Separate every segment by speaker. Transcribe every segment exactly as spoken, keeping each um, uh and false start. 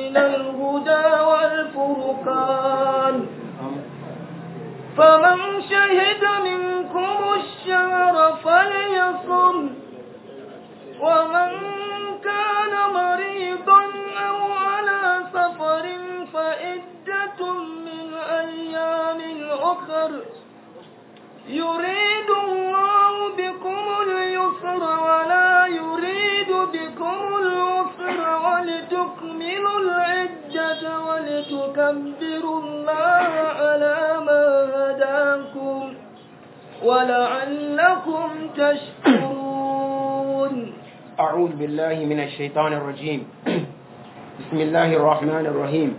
Speaker 1: من الهدى والفرقان فمن شهد منكم الشهر فليصم ومن كان مريضا أو على سفر فعدة من أيام أخر يريد الله بكم اليسر ولا يريد بكم العسر ولتكملوا العدة ولتكبروا الله على ما هداكم ولعلكم تشكرون.
Speaker 2: أعوذ بالله من الشيطان الرجيم. بسم الله الرحمن الرحيم.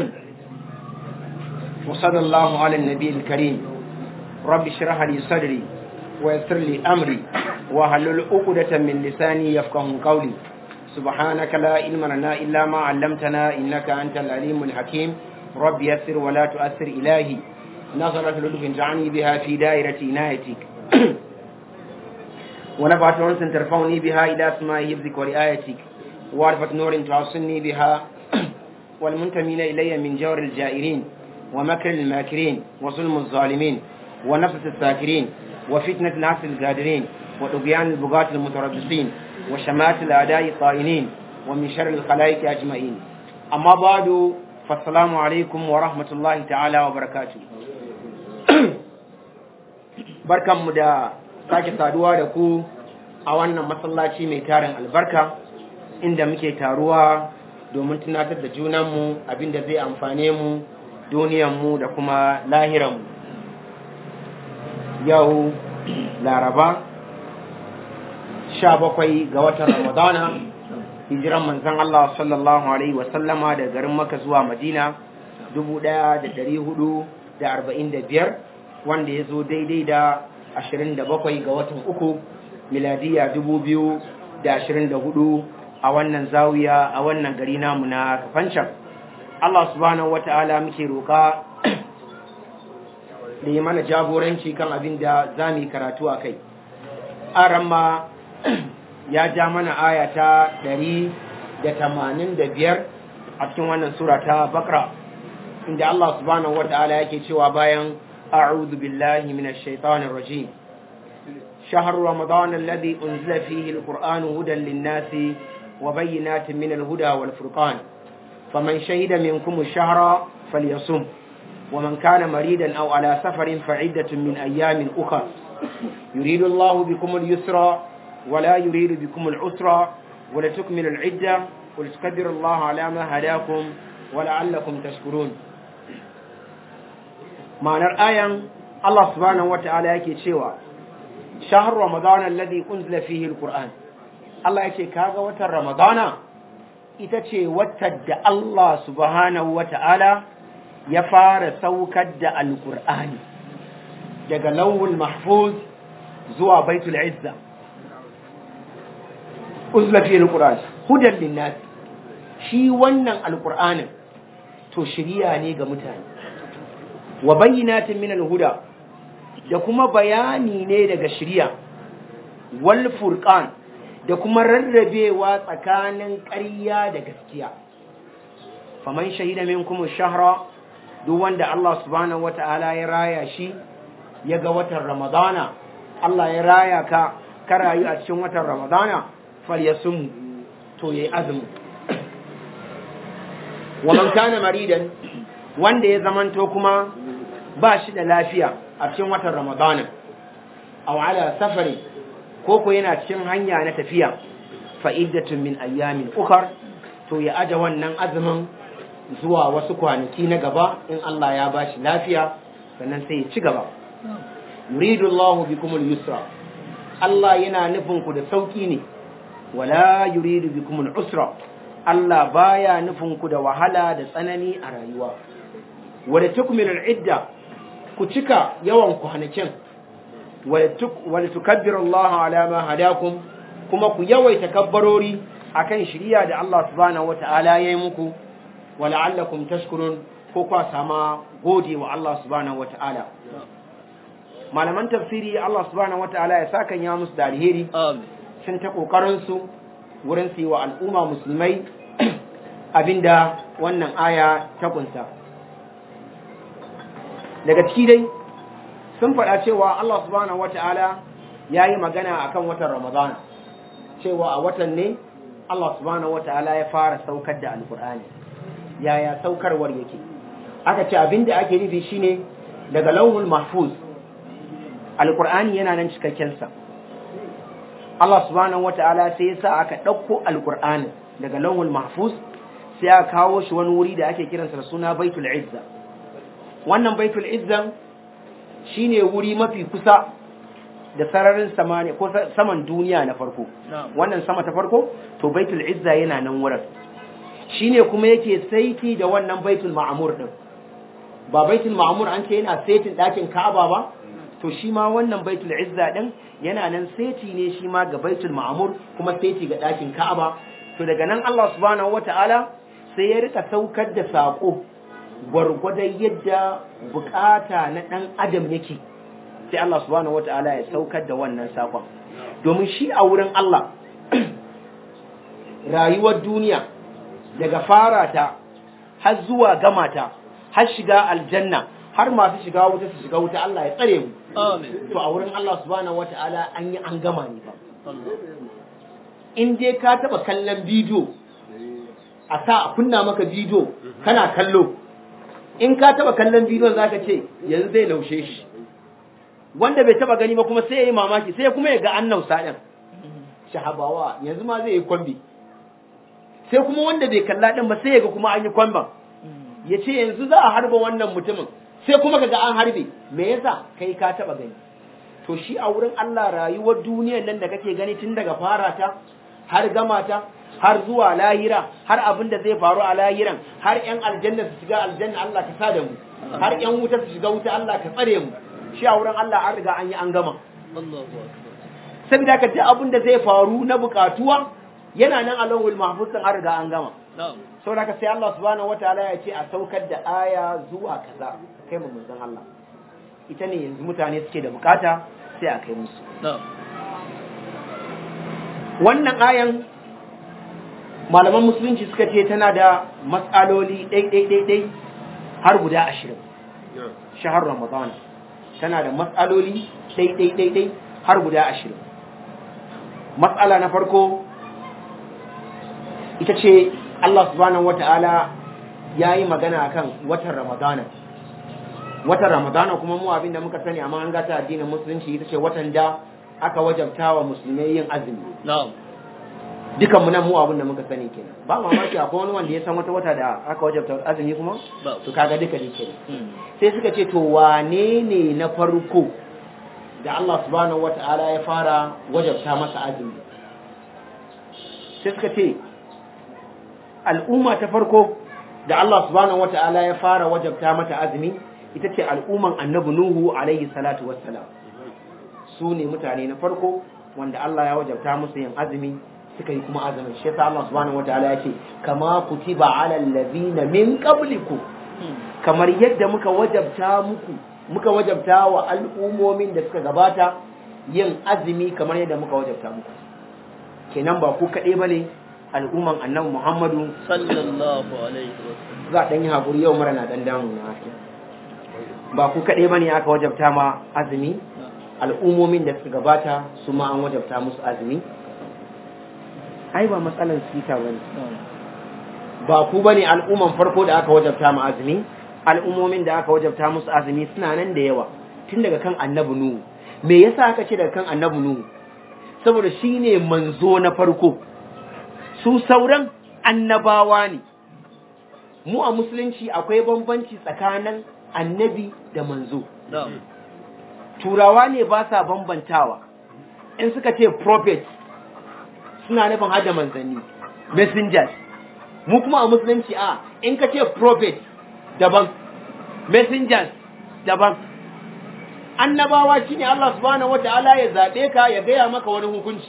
Speaker 2: وصلى الله على النبي الكريم. رب اشرح لي صدري ويسر لي أمري واحلل عقدة من لساني يفقهوا قولي. سبحانك لا علم لنا إلا ما علمتنا إنك أنت العليم الحكيم. رب يسر ولا تؤثر إلهي نظرة لطف اجعلني بها في دائرة عنايتك ونفعت أنس ترفعني بها إلى سماء حفظك ورعايتك وعرفة نور تعصني بها والمنتمين إلي من جور الجائرين ومكر الماكرين وظلم الظالمين ونفس الساكرين وفتنة الناس القادرين وطغيان البغاة المتربصين وشمات الأعداء الطائنين ومن شر الخلائق أجمعين. أما بعد فالسلام عليكم ورحمة الله تعالى وبركاته. barkanmu da sake saduwa da ku a wannan masallaci mai tarin albarka inda muke taruwa domin tunatar da junanmu abinda zai amfane mu duniyanmu da kuma lahiranmu. Yau Laraba sha bakwai ga watan Ramadana hijiran manzon Allah sallallahu alaihi wasallama da garin Makka zuwa Madina dubu ɗaya da ɗari hudu da arba'in da biyar wanda ya zo daidai da ashirin da bakwai ga watan uku miladiya dubu biyu da ashirin da hudu a wannan zawiya a wannan gari namu na Kafancan. Allah subhanahu wata'ala muke roƙa da yi mana jagoranci kan abin da za mu yi karatu a kai. Aramma ya ja mana aya ta ɗari da tamanin da biyar a cikin wannan sura ta Bakra inda Allah subhanahu wata'ala yake cewa bayan أعوذ بالله من الشيطان الرجيم شهر رمضان الذي أنزل فيه القرآن هدى للناس وبينات من الهدى والفرقان فمن شهد منكم الشهر فليصم ومن كان مريدا أو على سفر فعدة من أيام أخرى يريد الله بكم اليسر ولا يريد بكم العسر ولتكملوا العدة ولتكبروا الله على ما هداكم ولعلكم تشكرون. ma'anar ayan Allah subhanahu wata'ala yake cewa shahr ramadana alladhi unzila fihi alquran. Allah yake kaga watan ramadana ita ce watan da Allah subhanahu wata'ala ya fara saukar da alqur'ani daga lawhul mahfuz zuwa baitul izza. unzila fihi alquran hudan linnas, shi wannan alqur'anin to shiriya ne ga mutane wa bayyinatin min al-huda da kuma bayani ne daga shari'a wal furqan da kuma rarrabewa tsakanin ƙarya da gaskiya. faman shahida minkum ash-shahra, duk wanda Allah subhanahu wata'ala ya raya shi ya ga watan ramadana, Allah ya raya ka ka rayu a cikin watan ramadana, falyasum, to yayi azumi. wa man kana maridan, wanda ya zamanto kuma ba shi da lafiya a cikin watan ramadana aw ala safari, ko ko yana cikin hanya na tafiya, fa iddatun min ayyamin ukhra, to ya aje wannan azumin zuwa wasu kwanaki na gaba in Allah ya bashi lafiya, sannan sai ya ci gaba. yuridu Allahu bikum al-yusra, Allah yana nufin ku da sauki ne, wala yuridu bikum al-usra, Allah baya nufin ku da wahala da tsanani a rayuwa. wala tukmilul idda, ku cika yawan kwanakin, wala tukabbiru Allah ala ma hadakum, kuma ku yawaita kabbarori akan shiriya da Allah subhanahu wata'ala yayi muku, wala'allakum tashkurun, ko kwa sama gode wa Allah subhanahu wata'ala. malaman tafsiri Allah subhanahu wata'ala ya saka ya musu da alheri, sun ta kokarin su wurin su yi wa al'umma musulmai abinda wannan aya ta kunsa. Daga ciki dai sun faɗa cewa Allah subhanahu wata'ala ya yi magana akan watan Ramadan, cewa a watan ne Allah subhanahu wata'ala ya fara saukar da Alƙur'ani. Yaya saukarwar yake? Aka ce abinda ake nufi shine daga lauhul mahfuz Alƙur'ani yana nan cikakkensa. Allah subhanahu wata'ala sai ya sa aka ɗauko Alƙur'ani daga lauhul mahfuz sai aka kawo shi wani wuri da ake kiransa da suna Baitul Izza. Wannan Baitul Izza shine wuri mafi kusa da sararin samaniya ko saman duniya na farko. Wannan sama ta farko to Baitul Izza yana nan wurin. Shine kuma yake saiti da wannan Baitul Ma'mur din. Ba Baitul Ma'mur an ce yana saitin ɗakin Ka'aba ba, to shi ma wannan Baitul Izza din yana nan saiti ne shi ma ga Baitul Ma'mur kuma saiti ga ɗakin Ka'aba. To daga nan Allah subhanahu wata'ala sai ya rika saukar da sako gwargwadon yadda bukata na ɗan adam yake, sai Allah subhanahu wata'ala ya saukar da wannan sakon. Domin shi a wurin Allah rayuwar duniya daga fara ta har zuwa gama ta har shiga aljanna har masu shiga wuta su shiga wuta, Allah ya tsare mu. To a wurin Allah subhanahu wata'ala an yi an gama ne ba. In dai ka taba kallon bidiyo a sa a kunna maka bidiyo kana kallo, in ka taba kallon bidiyon zaka ce yanzu zai laushe shi, wanda bai taba gani ba kuma sai ya yi mamaki, sai kuma ya ga an nausa ɗin shahabawa yanzu ma zai yi kwambi, sai kuma wanda bai kalla ɗin ba sai ya ga kuma an yi kwamban, ya ce yanzu za a harba wannan mutumin, sai kuma ka ga an harbe. Me yasa? Kai ka taba gani. To shi a wurin Allah rayuwar duniyar nan da kake gani tun daga fara ta har gama ta har zuwa lahira, har abin da zai faru a lahiran, har ƴan aljanna su shiga aljanna Allah ka sa da mu, har ƴan wuta su shiga wuta Allah ka tsare mu. Shi a wurin Allah an riga an yi an gama. Saboda ka ce abin da zai faru na bukatuwa yana nan a lawul mahfuz din an riga an gama. Saboda ka sai Allah subhanahu wataala ya ce a saukar da aya zuwa kaza kai mu manzon Allah. Ita ne yanzu mutane suke da bukata sai a kai musu. Wannan ayan malaman musulunci suka ce tana da matsaloli ɗai-ɗai-ɗai har guda ashirin. Shahar Ramadan tana da matsaloli ɗai-ɗai-ɗai har guda ashirin. Matsala na farko ita ce Allah subhanahu wata'ala ya yi magana kan watan Ramadana. Watan Ramadana kuma mu abin da muka sani amma an gata addinin musulunci ita ce watan da aka wajabta wa musulmai yin azumi. Dukan mu nan mu abin da muka sani kenan. Ba mamaki akwai wani wanda ya san wata wata da aka wajabta azumi kuma? To kaga duka ne kenan. Sai suka ce to wane ne na farko da Allah subhanahu wata'ala ya fara wajabta masa azumi? Sai suka ce al'umma ta farko da Allah subhanahu wata'ala ya fara wajabta mata azumi ita ce al'umman annabi Nuhu alaihi salatu wassalam. Su ne mutane na farko wanda Allah ya wajabta musu yin azumi suka yi kuma azumin. Shi yasa Allah subhanahu wataala ya ce kama kutiba ala allazina min qablikum, kamar yadda muka wajabta muku muka wajabta wa al'ummomin da suka gabata yin azumi kamar yadda muka wajabta muku. Kenan ba ku kaɗai bane al'umman annabi Muhammadu
Speaker 1: sallallahu alaihi wasallam.
Speaker 2: Za a ɗan yi haƙuri yau mara na ɗan damu na haka. Ba ku kaɗai bane aka wajabta ma azumi, al'ummomin da suka gabata su ma an wajabta musu azumi. Ai ba matsalan sita bane. Ba ku bane al'umman farko da aka wajabta ma azumi, al'ummomin da aka wajabta musu azumi suna nan da yawa tun daga kan annabi Nuhu. Me yasa aka ce daga kan annabi Nuhu? Saboda shine manzo na farko. Su sauran annabawa ne. Mu a musulunci akwai bambanci tsakanin annabi da manzo. Turawa ne ba sa bambantawa. In suka ce prophet suna nufin hada manzanni, messengers. Mu kuma a musulunci a in ka ce prophet daban, messengers daban. Annabawa shine Allah subhanahu wataala ya zabe ka ya gaya maka wani hukunci.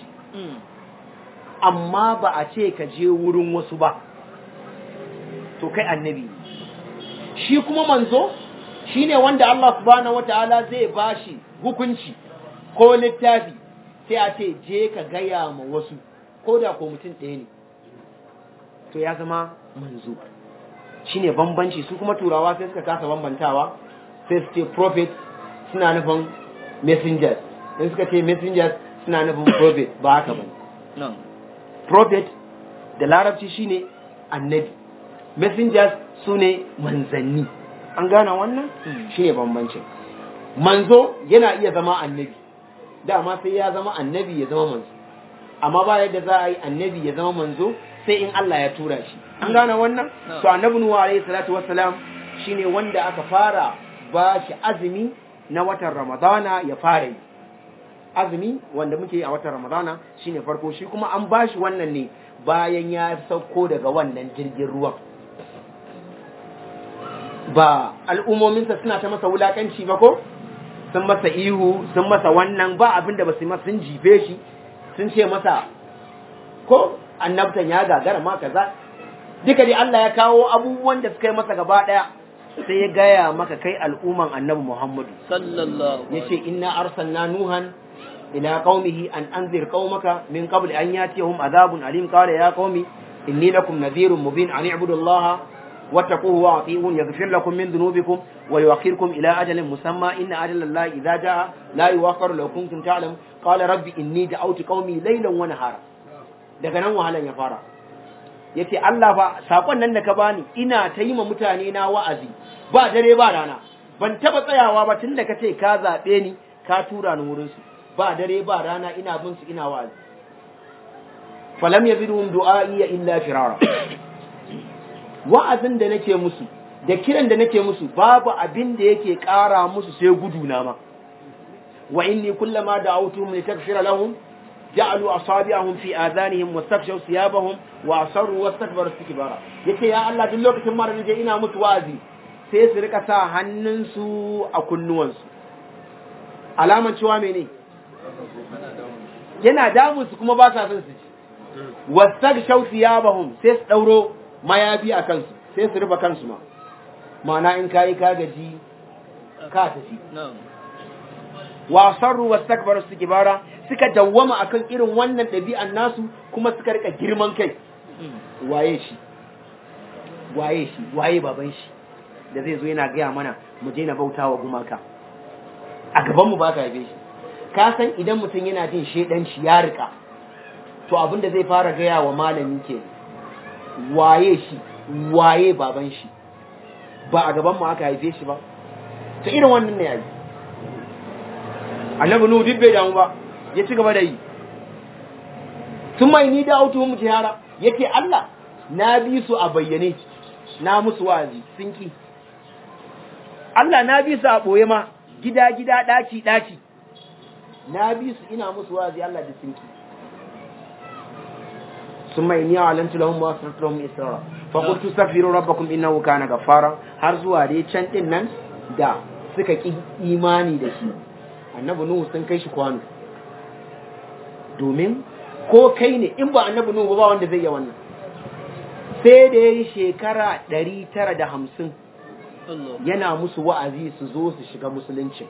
Speaker 2: Amma ba a ce ka je wurin wasu ba. To kai annabi. Shi kuma manzo shine wanda Allah subhanahu wataala zai bashi hukunci ko littafi sai a ce je ka gaya ma wasu ko da ko mutum ɗaya ne. To ya zama manzo shine bambanci. Su kuma turawa sai suka kasa bambantawa, sai su ce prophet suna nufin messengers, in suka ce messengers suna nufin prophet. Ba haka bane.
Speaker 1: na'am
Speaker 2: Prophet da larabci shine annabi, messengers sune manzanni. An gane wannan shine bambancin. Manzo yana iya zama annabi, dama sai ya zama annabi ya zama manzo, amma ba yadda za a yi annabi ya zama manzo sai in Allah ya tura shi. An gane wannan? To annabi Nuhu alayhi salatu wassalam shine wanda aka fara ba shi azumi na watan Ramadana ya fara yi. Azumi wanda muke yi a watan Ramadana shine farko, shi kuma an ba shi wannan ne bayan ya sauko daga wannan jirgin ruwan. Ba al'ummominsa suna ta masa wulakanci ba ko? Sun masa ihu, sun masa wannan, ba abin da ba su masa, sun jife shi, sun ce masa ko annabtan ya gagara ma kaza. Duka dai Allah ya kawo abubuwan da suka yi masa gaba daya, sai ya gaya maka kai al'umman annabi Muhammadu
Speaker 1: sallallahu alaihi
Speaker 2: yace inna arsalna nuhan ila qaumihi an anzir qaumaka min qabl an yatihum adhabun alim qala ya qaumi inni lakum nadhirun mubin an i'budu allaha wattaquhu wa ati'un yaghfir lakum min dhunubikum wa yuakhirkum ila ajalin musamma inna ajala allahi idha jaa la yuakhiru law kuntum ta'lamun qala rabbi inni da'awtu qaumi laylan wa nahara. Daga nan wahalan ya fara, yace Allah fa sakon nan da ka bani ina ta yi ma mutane na wa'azi ba dare ba rana, ban taba tsayawa ba tun da kace ka zabe ni ka tura ni wurin su, ba dare ba rana ina bin su ina wa'azi. Falam yazidhum du'a'i illa firara. Wa'azin da nake musu da kiran da nake musu babu abin da yake ƙara musu sai gudu na ma. Wa inni kullama da'awtuhum litaghfira lahum ja'alu asabi'ahum fi adhanihim wastaghshaw thiyabahum wa asarru wastakbaru istikbara. Yace ya Allah duk lokacin ma da naje ina musu wa'azi sai su rika sa hannunsu a kunnuwansu, alaman cewa mene yana damun su kuma ba sa son su ci. Wastaghshaw thiyabahum sai su dauro mayafi a kansu, sai su rufe kansu ma, ma'ana in kayi ka gaji ka tafi. Wa sarru wastakbaru istikbara, suka dawwama akan irin wannan ɗabi'an nasu kuma suka rika girman kai. Waye shi waye shi waye baban shi da zai zo yana gaya mana mu je na bautawa gumaka a gaban mu ba ka yabe shi. Ka san idan mutum yana jin shedanci ya rika, to abin da zai fara gaya wa malami ke waye shi waye baban shi, ba a gaban mu aka haife shi ba. To irin wannan ne yayi annabi Nuhu duk bai damu ba, ya ci gaba da yi. Sun mai ni da autu mu tihara, yake Allah na bi su a bayyane, na musu wazi sun ki. Allah na bi su a boye ma, gida gida daki daki, na bi su ina musu wazi Allah da sun ki. Sun mai ni alantu lahum wa asrartu lahum isra fa qultu astaghfiru rabbakum innahu kana ghaffara, har zuwa dai can din nan da suka ki imani da shi. Annabi Nuhu sun kai shi kwano, domin ko kai ne in ba annabi Nuhu ba wanda zai yi wannan. Sai da yayi shekara ɗari tara da hamsin yana musu wa'azi su zo su shiga musulunci.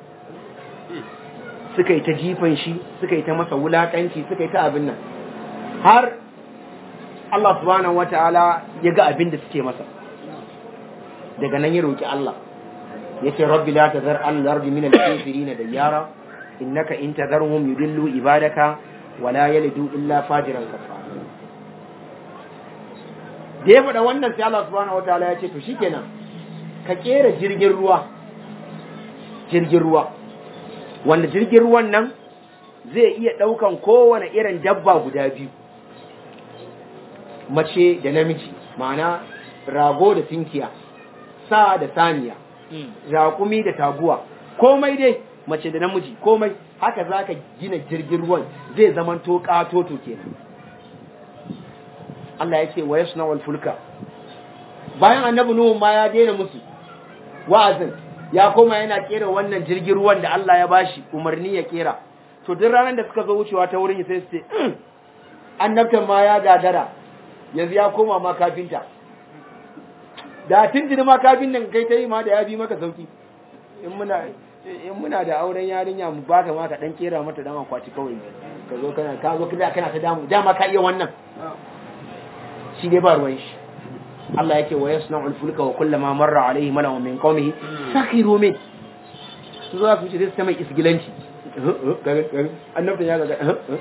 Speaker 2: Suka yi ta jifan shi, suka yi ta masa wulakanci, suka yi ta abin nan, har Allah subhanahu wataala ya ga abin da suke masa. Daga nan ya roki Allah, yace rabbi la tazar al-ardi min al-kafirin dayyara innaka in tadharhum yudillu ibadaka wa la yalidu illa fajiran kafara. Da ya faɗa wannan sai Allah subhanahu wataala ya ce to shikenan ka kera jirgin ruwa, jirgin ruwa wanda jirgin ruwan nan zai iya ɗaukan kowane irin dabba guda biyu, mace da namiji, ma'ana rago da tinkiya, sa da saniya, raƙumi da taguwa, komai dai mace da namiji, komai haka za ka gina jirgin ruwan zai zaman to ƙatoto kenan. Allah ya ce wa yasna wal fulka. Bayan annabi Nuhu ma ya daina musu wa'azin, ya koma yana kera wannan jirgin ruwan da Allah ya bashi umarni ya kera. To duk ranar da suka zo wucewa ta wurin sai su ce annabtan ma ya gagara, yanzu ya koma ma kafinta. Da tuntuni ma kafin nan kai ta yi ma da ya bi maka sauki. In muna in muna da auren yarinya mu baka ma ka dan kera mata dan akwati kawai. Ka zo kana ka zo kana kana ta damu, dama ka iya wannan. Shi dai ba ruwan shi. Allah yake wa yasna'ul fulka wa kullama marra alaihi mala'un min qaumihi sakhiru min su za su ce sai mai isgilanci annabta ya ga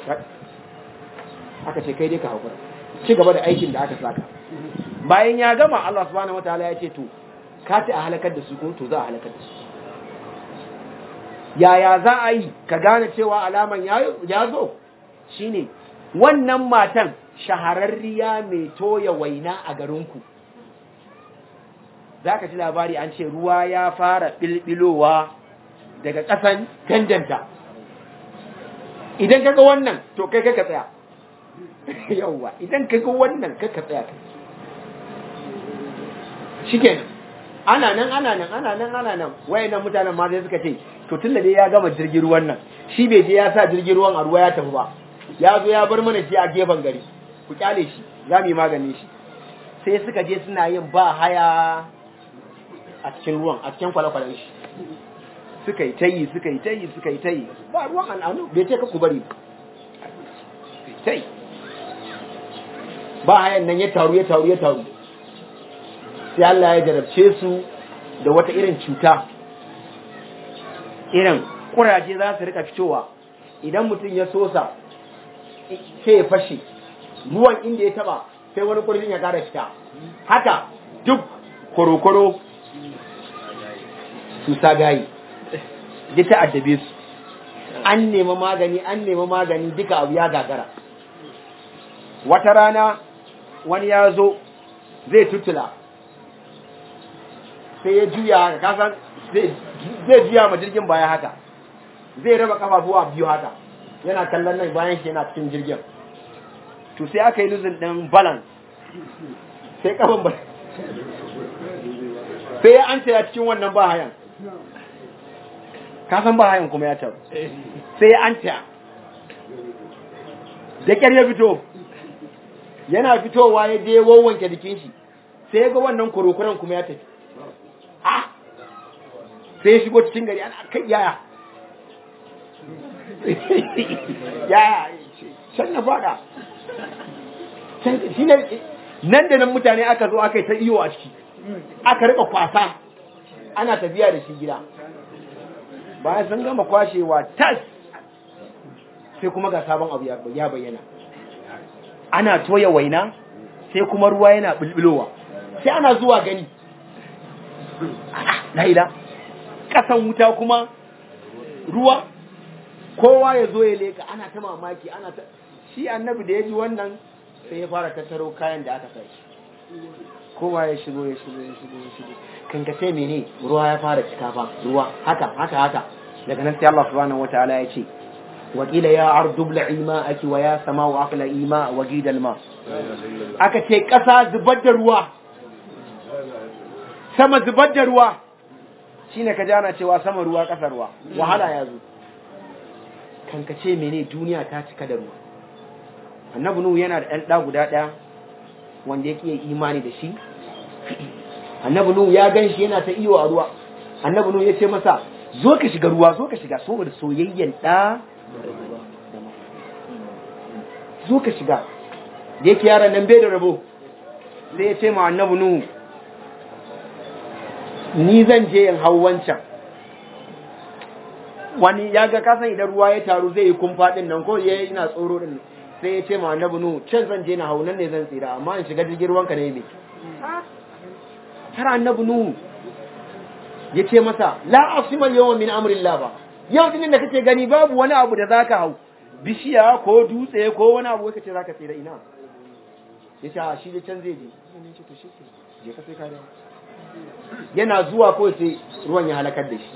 Speaker 2: aka ce kai dai ka hakura ci gaba da aikin da aka saka bayan ya gama Allah subhanahu wataala ya ce to ka ta halakar da su ko to za a halakar da su yaya za a yi ka gane cewa alaman ya zo shine wannan matan shahararriya mai toya waina a garinku za ka ci labari an ce ruwa ya fara bilbilowa daga ƙasan tandanta idan kaga wannan to kai kaka tsaya yawwa idan kaga wannan kaka tsaya shikenan ana nan ana nan ana nan ana nan wayannan mutanen ma sai suka ce to tunda dai ya gama jirgin ruwan nan shi bai je ya sa jirgin ruwan a ruwa ya tafi ba ya zo ya bar mana shi a gefen gari ku kyale shi za mu yi maganin shi sai suka je suna yin ba haya a cikin ruwan a cikin kwale-kwalen shi suka yi tayi suka yi tayi suka yi tayi ba ruwan al'anu bai ce ka ku bari tayi ba hayan nan ya taru ya taru ya taru sai Allah ya jarabce su da wata irin cuta irin kuraje za su rika fitowa idan mutum ya sosa sai ya fashe ruwan inda ya taba sai wani kurjin ya kara fita haka duk korokoro su sagayi ya ta'addabe su an nemi magani an nemi magani duka abu ya gagara wata rana wani ya zo zai tutula sai ya juya haka kasan zai juya ma jirgin baya haka zai raba kafafuwa biyu haka yana kallon nan bayan shi yana cikin jirgin to sai aka yi luzin ɗin balance sai kafan ba sai ya an ya cikin wannan ba hayan kasan ba hayan kuma ya taru sai ya an da ƙyar ya fito yana fitowa ya je wawanke jikin shi sai ya ga wannan kurukuran kuma ya tafi sai ya shigo cikin gari ana kai yaya yaya can na fada shi ne nan da nan mutane aka zo aka yi ta iyo a ciki aka rika kwasa ana tafiya da shi gida bayan sun gama kwashewa tas sai kuma ga sabon abu ya bayyana ana toya waina sai kuma ruwa yana bulbulowa sai ana zuwa gani laila kasan wuta kuma ruwa kowa ya zo ya leka ana ta mamaki ana ta shi annabi da ya ji wannan sai ya fara tattaro kayan da aka sai kowa ya shigo ya shigo ya shigo ya shigo kan ka sai mene ruwa ya fara cika fa ruwa haka haka haka daga nan sai Allah subhanahu wataala ya ce wakila ya ardu bla'i ma'aki wa ya sama'u aqla'i ma wa gidal ma aka ce kasa zubar da ruwa sama zubar da ruwa shine ka jana cewa sama ruwa kasa ruwa wahala ya zo kan ka ce mene duniya ta cika da ruwa annabi nuhu yana da ɗan ɗa guda ɗaya wanda yake imani da shi annabi nuhu ya gan shi yana ta iyo a ruwa annabi nuhu ya ce masa zo ka shiga ruwa zo ka shiga saboda soyayyen ɗa zo ka shiga da yake yaran nan bai da rabo sai ya ce ma annabi nuhu ni zan je in hau wancan wani ya ga kasan idan ruwa ya taru zai yi kumfa din nan ko ya ina tsoro din sai ya ce ma annabi nu can zan je na hau nan ne zan tsira amma in shiga jirgin ruwanka ne me har annabi nu ya ce masa la asima yawma min amrillah ba yau din da kake gani babu wani abu da zaka hau bishiya ko dutse ko wani abu kace zaka tsira ina yace a shi da can zai je ne ce to shi je ka sai ka da yana zuwa ko sai ruwan ya halakar da shi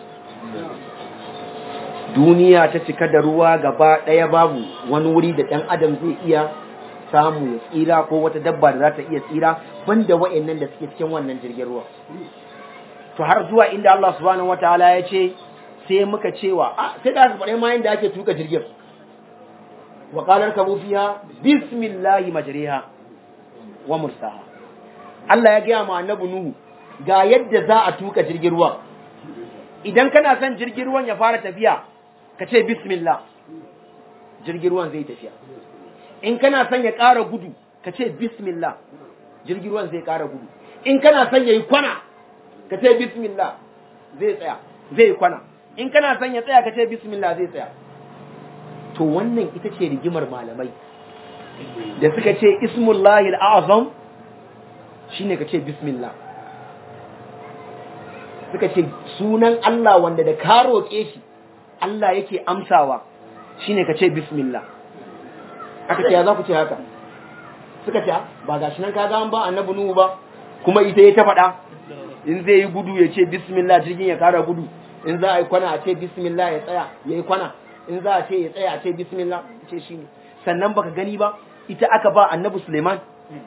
Speaker 2: duniya ta cika da ruwa gaba ɗaya babu wani wuri da ɗan adam zai iya samu ya tsira ko wata dabba da za ta iya tsira banda wa'annan da suke cikin wannan jirgin ruwa to har zuwa inda Allah subhanahu wataala ya ce sai muka cewa a sai da su faɗe ma yanda ake tuka jirgin wa qalar kabu fiha bismillahi majriha wa mursaha Allah ya gaya ma annabi Nuhu ga yadda za a tuka jirgin ruwa idan kana son jirgin ruwan ya fara tafiya ka ce bismillah jirgin ruwan zai tafiya in kana son ya ƙara gudu ka ce bismillah jirgin ruwan zai ƙara gudu in kana son yayi kwana ka ce bismillah zai tsaya zai yi kwana in kana son ya tsaya ka ce bismillah zai tsaya. To wannan ita ce rigimar malamai da suka ce ismullahi al'azam shine ka ce bismillah, suka ce sunan Allah wanda da ka roƙe shi Allah yake amsawa shine ka ce bismillah. Aka ce ya za ku ce haka? Suka ce ba gashi nan kaga an ba annabi Nuhu ba kuma ita ya ta faɗa in zai yi gudu ya ce bismillah jirgin ya kara gudu, in za a yi kwana a ce bismillah ya tsaya ya yi kwana, in za a ce ya tsaya a ce bismillah ce shi ne. Sannan baka gani ba ita aka ba annabi Suleiman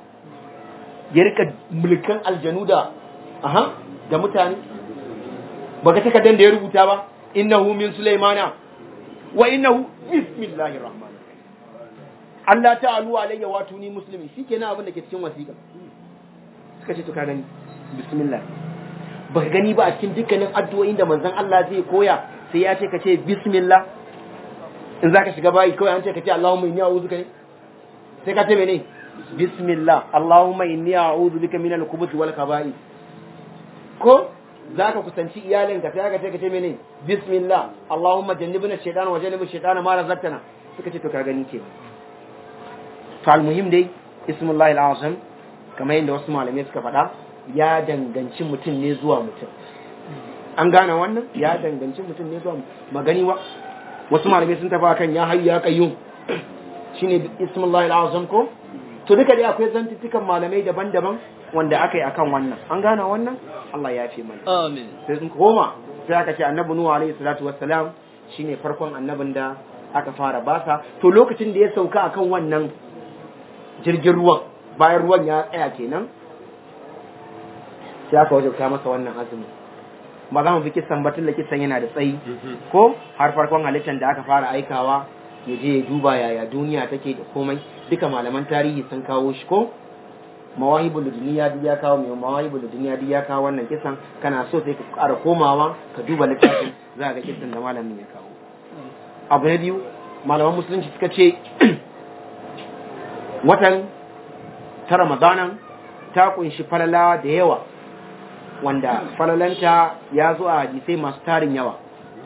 Speaker 2: ya rika mulkan aljanu da aha da mutane, baka takaddan da ya rubuta ba innahu min Sulaimana wa innahu bismillahir rahmanir rahim Allah ta'alu alayya wa tuni muslimi shikenan abin da ke cikin wasiƙa. Suka ce to ka gani bismillah, baka gani ba a cikin dukkanin addu'o'in da manzon Allah zai koya sai ya ce ka ce bismillah. In zaka shiga bayi kawai an ce ka ce Allahumma inni a'udhu bika, sai ka ce mene bismillah Allahumma inni a'udhu bika min al-khubuthi wal khaba'ith. Ko zaka kusanci iyalinka sai ka ce ka ce mene bismillah Allahumma jannibna ash-shaytana wa jannib ash-shaytana ma razaqtana. Suka ce to ka gani ke. To al-muhim dai ismullahi al-azam kamar yadda wasu malamai suka faɗa ya danganci mutum ne zuwa mutum. An gane wannan ya danganci mutum ne zuwa magani wa wasu malamai sun tafi kan ya hayyu ya qayyum shine ismullahi al-azam ko to duka dai akwai zantuttukan malamai daban-daban wanda aka yi akan wannan. An gane wannan Allah ya ce mana
Speaker 1: amin.
Speaker 2: sai sun koma sai aka ce annabi Nuhu alaihi salatu wassalam shine farkon annabin da aka fara basa. To lokacin da ya sauka akan wannan jirgin ruwan bayan ruwan ya tsaya kenan sai aka wajabta masa wannan azumi. Ba za mu fi kisan batun da kisan yana da tsayi ko har farkon halittar da aka fara aikawa ya je ya duba yaya duniya take da komai duka malaman tarihi sun kawo shi ko mawahibul duniya duk ya kawo mai mawahibul duniya duk ya kawo wannan kisan. Kana so sai ka ƙara komawa ka duba littafin za ga kisan da malamin ya kawo. Abu na biyu malaman musulunci suka ce watan ta Ramadanan ta kunshi falala da yawa wanda falalanta ya zo a hadisai masu tarin yawa.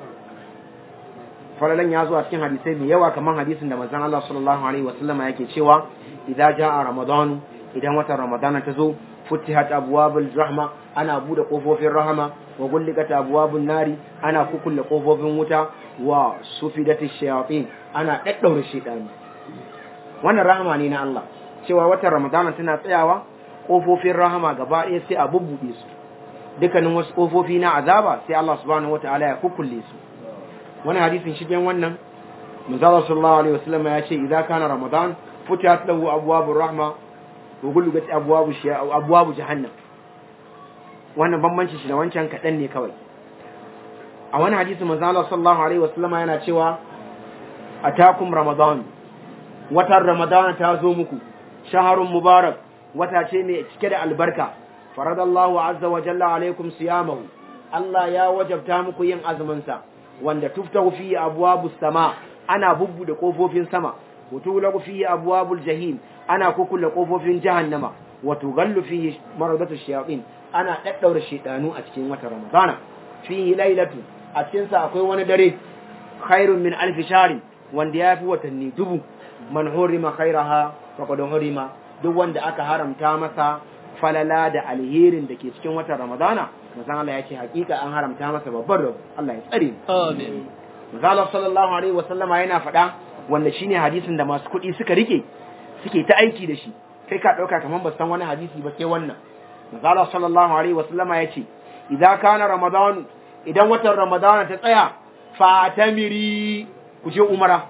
Speaker 2: Falalan ya zo a cikin hadisai mai yawa kamar hadisin da manzon Allah sallallahu alaihi wasallama yake cewa idza jaa ramadan idan watan ramadana ta zo futihat abwabul rahma ana bude kofofin rahama wa gullikat abwabun nari ana kukulle kofofin wuta wa sufidatish shayatin ana daddaure shedani. Wannan rahama ne na Allah cewa watan ramadana tana tsayawa kofofin rahama gaba ɗaya sai a bubbude su, dukkanin wasu kofofi na azaba sai Allah subhanahu wataala ya kukulle su. Wani hadisin shigen wannan manzo sallallahu alaihi wasallam ya ce idza kana ramadan futihat lahu abwabur rahma wa gullugat abwabu abwabu jahannam. Wannan bambanci shi da wancan kadan ne kawai. A wani hadisi manzo sallallahu alaihi wasallam yana cewa atakum ramadan, watan ramadan ta zo muku, shaharun mubarak, wata ce mai cike da albarka, faradallahu azza wa jalla alaikum siyamahu, Allah ya wajabta muku yin azumin sa wanda tuftahu fihi abwabus sama, ana bubbude kofofin sama, wa tughlaqu fihi abwabul jahim, ana kukulle kofofin jahannama, wa tughallu fihi maradatu shayatin, ana daddaura shedanu a cikin watan ramadana. Fihi lailatu, a cikin sa akwai wani dare khairun min alf shahr, wanda yafi watanni dubu. Man hurima khairaha faqad hurima, duk wanda aka haramta masa falala da alherin da ke cikin watan ramadana, manzon Allah ya ce hakika an haramta masa babban rabo. Allah ya tsare mu.
Speaker 1: Amin.
Speaker 2: Manzon Allah sallallahu alaihi wasallama yana faɗa wanda shine hadisin da masu kuɗi suka rike suke ta aiki da shi, kai ka dauka kaman ba san wani hadisi ba sai wannan. Manzon Allah sallallahu alaihi wasallama ya ce idza kana ramadan, idan watan ramadana ta tsaya fatamiri, ku je umara.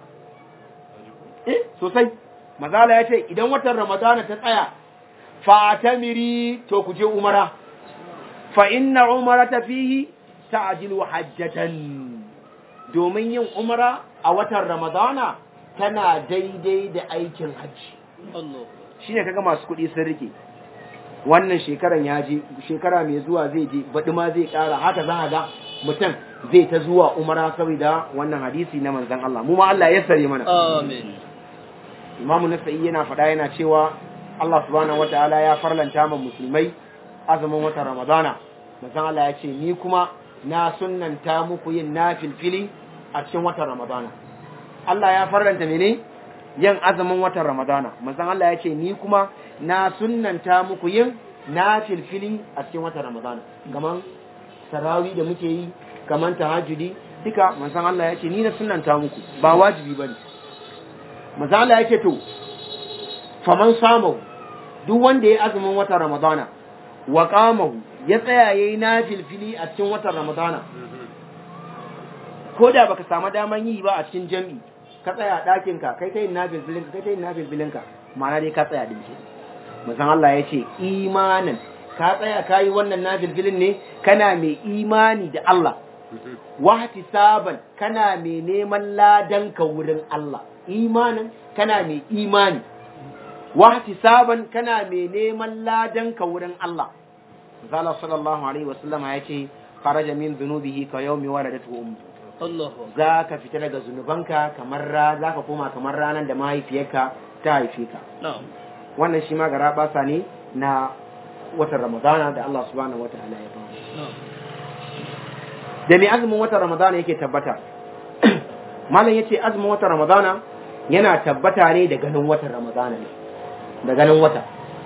Speaker 2: Eh sosai manzon Allah ya ce idan watan ramadana ta tsaya fatamiri, to ku je umara. Fa inna umarata fihi ta'jilu hajjatan, domin yin umara a watan ramadana tana daidai da aikin hajji.
Speaker 1: Allah
Speaker 2: shine kaga masu kuɗi sun rike wannan shekaran ya je, shekara mai zuwa zai je, baɗi ma zai ƙara, haka za a ga mutum zai ta zuwa umara saboda wannan hadisi na manzon Allah. Mu ma Allah ya sare mana.
Speaker 1: amin.
Speaker 2: Imam Nasa'i yana faɗa yana cewa Allah subhanahu wataala ya farlanta ma musulmai azumin watan ramadana manzon Allah ya ce ni kuma na sunnanta muku yin nafilfili a cikin watan ramadana Allah ya farlanta mene yin azumin watan ramadana manzon Allah ya ce ni kuma na sunnanta muku yin nafilfili a cikin watan ramadana kaman tarawih da muke yi kaman tahajjudi duka manzon Allah ya ce ni na sunnanta muku ba wajibi bane manzon Allah ya ce to faman samu duk wanda ya azumin watan ramadana wa qamahu ya tsaya yayi nafilfili a cikin watan ramadana ko da baka samu daman yi ba a cikin jami'i ka tsaya ɗakin ka kai ta yin nafilfilin ka kai ta yin nafilfilin ka ma'ana dai ka tsaya din shi manzon Allah ya ce imanin ka tsaya kayi wannan nafilfilin ne kana mai imani da Allah wahtisaban kana mai neman ladan ka wurin Allah imanin kana mai imani wahtisaban kana mai neman ladan ka wurin Allah zalla sallallahu alaihi wasallam ya ce kharaja min dhunubihi ka yawmi waladatu ummu
Speaker 1: Allahu
Speaker 2: zaka fita daga zunubanka kamar ra zaka koma kamar ranan da mahaifiyarka ta haife ka
Speaker 1: na'am
Speaker 2: wannan shi ma gara basa ne na watan ramadana da Allah subhanahu wataala ya bamu
Speaker 1: na'am
Speaker 2: da mai azumin watan ramadana yake tabbata malam yace azumin watan ramadana yana tabbata ne da ganin watan ramadana ne da ganin wata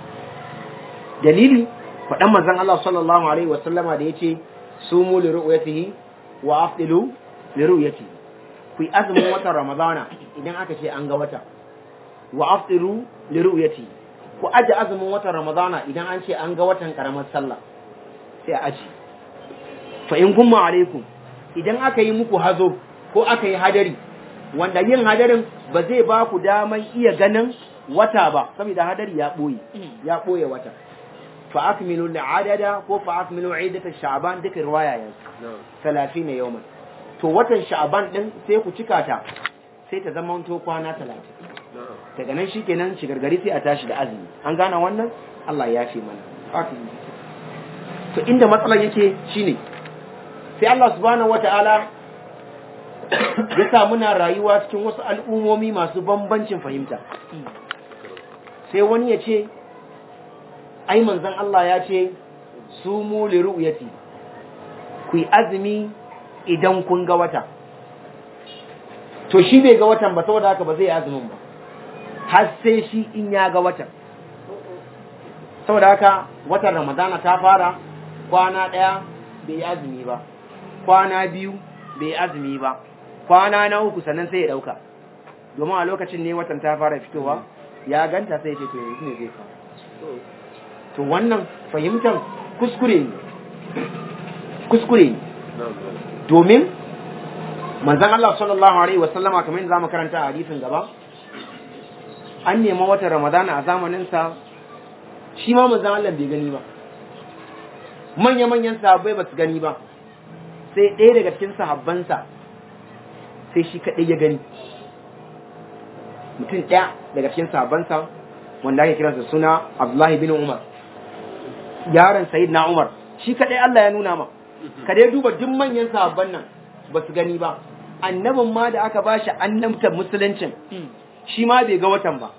Speaker 2: dalili faɗan manzon Allah sallallahu alaihi wasallama da yace sumu li ru'yatihi wa afdilu li ru'yatihi ku azumin watan ramadana idan aka ce an ga wata wa afdilu li ru'yatihi ku aje azumin watan ramadana idan an ce an ga watan karamar sallah sai a aji fa in gumma alaikum idan aka yi muku hazo ko aka yi hadari wanda yin hadarin ba zai ba ku daman iya ganin wata ba saboda hadari ya boye ya boye wata fa akmilu al'adada ko fa akmilu iddata sha'ban duka riwaya yanzu talatin yawman to watan sha'ban din sai ku cika ta sai ta zama to kwana talatin daga nan shikenan shigargari sai a tashi da azumi an gane wannan Allah ya yafe mana to inda matsalar yake shine sai Allah subhanahu wataala ya sa muna rayuwa cikin wasu al'ummomi masu bambancin fahimta sai wani ya ce ai manzon Allah ya ce sumu li ru'yati ku yi azumi idan kun ga wata to shi bai ga watan ba saboda haka ba zai yi azumin ba har sai shi in ya ga watan saboda haka watan ramadana ta fara kwana ɗaya bai yi azumi ba kwana biyu bai yi azumi ba kwana na uku sannan sai ya ɗauka domin a lokacin ne watan ta fara fitowa ya ganta sai ce to yanzu ne zai fara to wannan fahimtar kuskure ne kuskure ne domin manzon Allah sallallahu alaihi wasallama kamar yadda zamu karanta a hadisin gaba an nema watan Ramadana a zamanin sa shi ma manzon Allah bai gani ba manya manyan sahabbai ba su gani ba sai ɗaya daga cikin sahabbansa sai shi kaɗai ya gani mutum ɗaya daga cikin sahabbansa wanda ake kiransa suna Abdullahi bin Umar yaron Sayyidina Umar shi kaɗai Allah ya nuna ma ka dai duba duk manyan sahabban nan ba su gani ba annabin ma da aka bashi annabtar musuluncin shi ma bai ga watan ba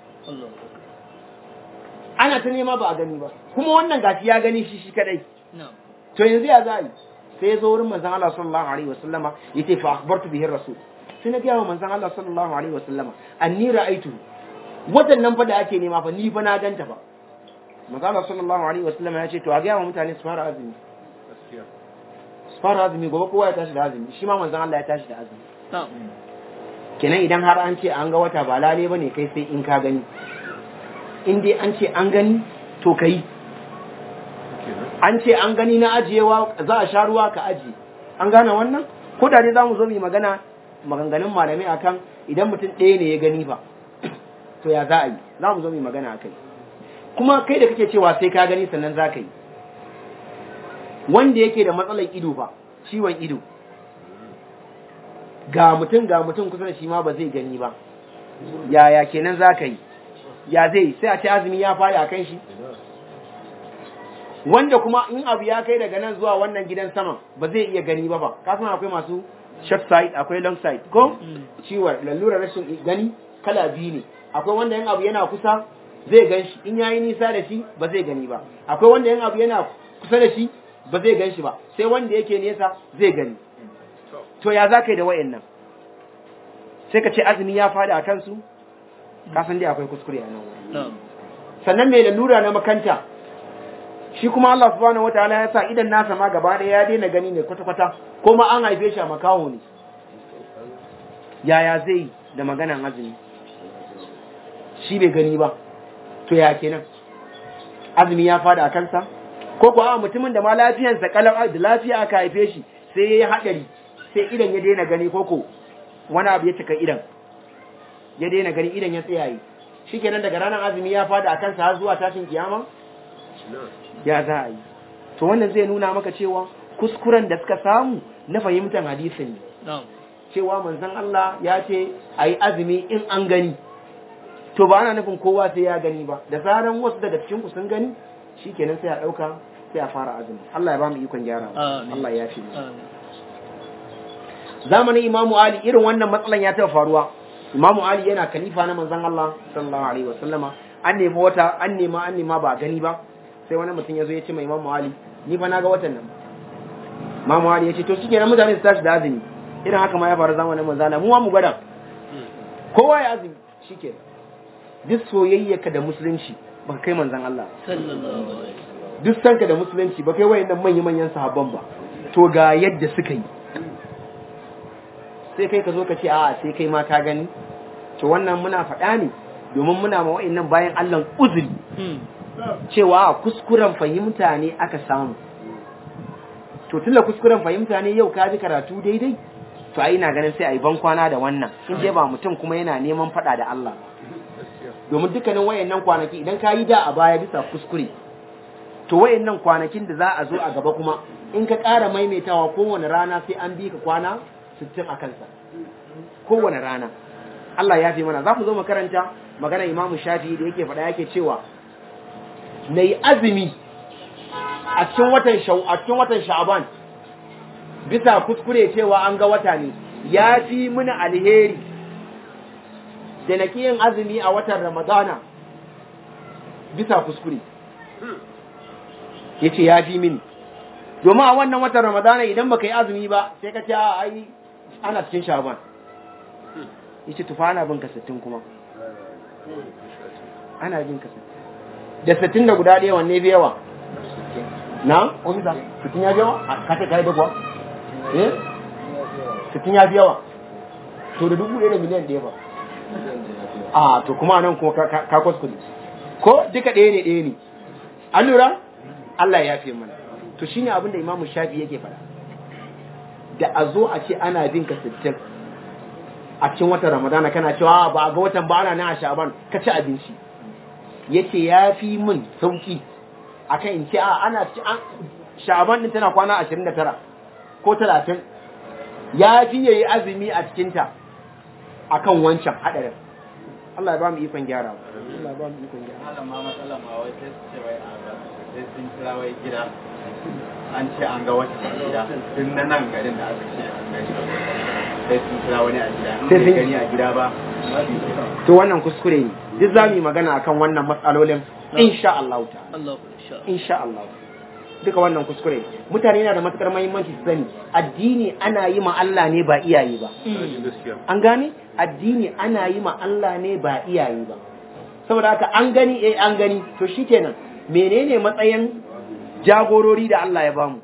Speaker 2: ana ta nema ba a gani ba kuma wannan gashi ya gani shi shi kadai to yanzu ya za yi sai ya zo wurin manzon Allah sallallahu alaihi wasallama yace fa akhbartu bihi rasul sai na gaya wa manzon Allah sallallahu alaihi wasallama anni ra'aitu watan nan fa da ake nema fa ni fa na ganta fa manzon Allah sallallahu alaihi wasallama ya ce to a gaya wa mutane su fara azumi su fara azumi gobe kowa ya tashi da azumi shi ma manzon Allah ya tashi da azumi kenan idan har an ce an ga wata ba lale bane kai sai in ka gani in dai an ce an gani to kai an ce an gani na ajiyewa za a sha ruwa ka ajiye an gane wannan ko da dai za mu zo mu magana maganganun malamai akan idan mutum ɗaya ne ya gani ba to ya za a yi za mu zo mu magana akai kuma kai da kake cewa sai ka gani sannan za ka yi wanda yake da matsalar ido ba ciwon ido ga mutum ga mutum kusa da shi ma ba zai gani ba yaya kenan za ka yi ya zai sai a ce azumi ya fara a kan shi wanda kuma in abu ya kai daga nan zuwa wannan gidan saman ba zai iya gani ba ba kasan akwai masu short side akwai long side ko ciwon lallurar rashin gani kala biyu ne akwai wanda yin abu yana kusa zai gan shi in yayi nisa da shi ba zai gani ba akwai wanda yin abu yana kusa da shi ba zai gan shi ba, sai wanda yake nesa zai gani. To ya za ka yi da wa'annan? Sai ka ce azumi ya faɗi a kansu? Ka san dai akwai kuskure a nan. Sannan mai lalura na makanta, shi kuma Allah subhanahu wataala ya sa idan nasa ma gaba ɗaya ya daina gani ne kwata-kwata, ko ma an haife shi a makaho ne. Yaya zai da maganan azumi? Shi bai gani ba, to ya kenan? Azumi ya faɗi a kansa? Ko kuwa mutumin da ma lafiyansa kalar da lafiya aka haife shi sai ya yi haɗari, sai idan ya daina gani, koko wani abu ya cika idan ya daina gani, idan ya tsayaye, shi kenan daga ranar azumi ya fada a kansa har zuwa tashin kiyama? Ya za a yi? To wannan zai nuna maka cewa kuskuren da suka samu na fahimtar hadisin ne, cewa manzon Allah ya ce a yi azumi in an gani. To ba ana nufin kowa sai ya gani ba, da zaran wasu daga cikin ku sun gani, shi kenan sai a ɗauka sai a fara azumi. Allah ya ba mu ikon gyara, Allah ya fi mu. Zamanin Imamu Ali irin wannan matsalan ya taɓa faruwa. Imamu Ali yana khalifa na manzon Allah sallallahu alaihi wasallama, an nemi wata an nema an nema ba gani ba, sai wani mutum ya zo ya ce mai Imamu Ali, ni fa na ga watan nan. Imamu Ali ya ce to shikenan mutane su tashi da azumi. Irin haka ma ya faru zamanin manzon Allah, mu ma mu gwada. Kowa ya azumi shikenan. Duk soyayyarka da musulunci ba kai manzon Allah sallallahu alaihi, duk sanka da musulunci ba kai wayannan manyan manyan sahabban ba, to ga yadda suka yi, sai kai ka zo ka ce a sai kai ma ka gani. To wannan muna faɗa ne domin muna ma wayannan bayan Allah uzuri cewa kuskuren fahimta ne aka samu. To tunda kuskuren fahimta ne, yau ka ji karatu daidai, to ai ina ganin sai ai ban kwana da wannan, in je ba mutum kuma yana neman faɗa da Allah. Domin dukkanin wayannan kwanaki idan ka yi da a baya bisa kuskure, to wayannan kwanakin da za a zo a gaba kuma in ka ƙara maimaitawa kowane rana sai an bi ka kwana sittin a kansa kowane rana. Allah ya fi mana. Za ku zo makaranta magana Imamu Shafi'i da yake faɗa, yake cewa na yi azumi a cikin watan a cikin watan Sha'ban bisa kuskure cewa an ga wata ne, ya fi mini alheri da na yin azumi a watan Ramadana bisa kuskure. Ya ce ya fi mini, domin a wannan watan Ramadana idan baka yi azumi ba sai ka ce a ai ana cikin Sha'ban. Ya ce tufa ana bin ka sittin kuma, ana bin ka sittin da sittin da guda ɗaya wanne fi yawa? Na? Omisa, sittin ya fi yawa? Ka ce ka yi kuwa? Eh? sittin ya fi yawa? To da dubu ɗaya da miliyan ɗaya ba. A to kuma nan kuma ka kuskure ko duka ɗaya ne ɗaya ne, an lura? Allah ya fi mana. To shine abin da Imamu Shafi yake faɗa, da a zo a ce ana bin ka sittin a cikin watan Ramadana kana cewa ba ga watan ba ana nan a Sha'ban ka ci abinci, yace ya fi min sauki akan in ce a ana Sha'ban din tana kwana ashirin da tara ko talatin, ya fi yayi azumi a cikinta akan wancan hadarin. Allah ya ba mu ikon gyara. Allah ya ba mu ikon gyara.
Speaker 3: Malam ma matsalan ma wai sai ce wai a sai sun kira wai gida an ce an ga wata gida tun na nan garin da aka ce an gani sai sun kira wani a gida sai sun gani a gida ba.
Speaker 2: To wannan kuskure ne. Duk za mu yi magana akan wannan matsalolin insha Allah ta'ala.
Speaker 1: Allah
Speaker 2: insha Allah. Duka wannan kuskure. Mutane yana da matukar muhimmanci su sani addini ana yi ma Allah ne ba iyaye ba. An gane? Addini ana yi ma Allah ne ba iyaye ba. Saboda haka an gani eh an gani to shikenan. Menene matsayin jagorori da Allah ya bamu?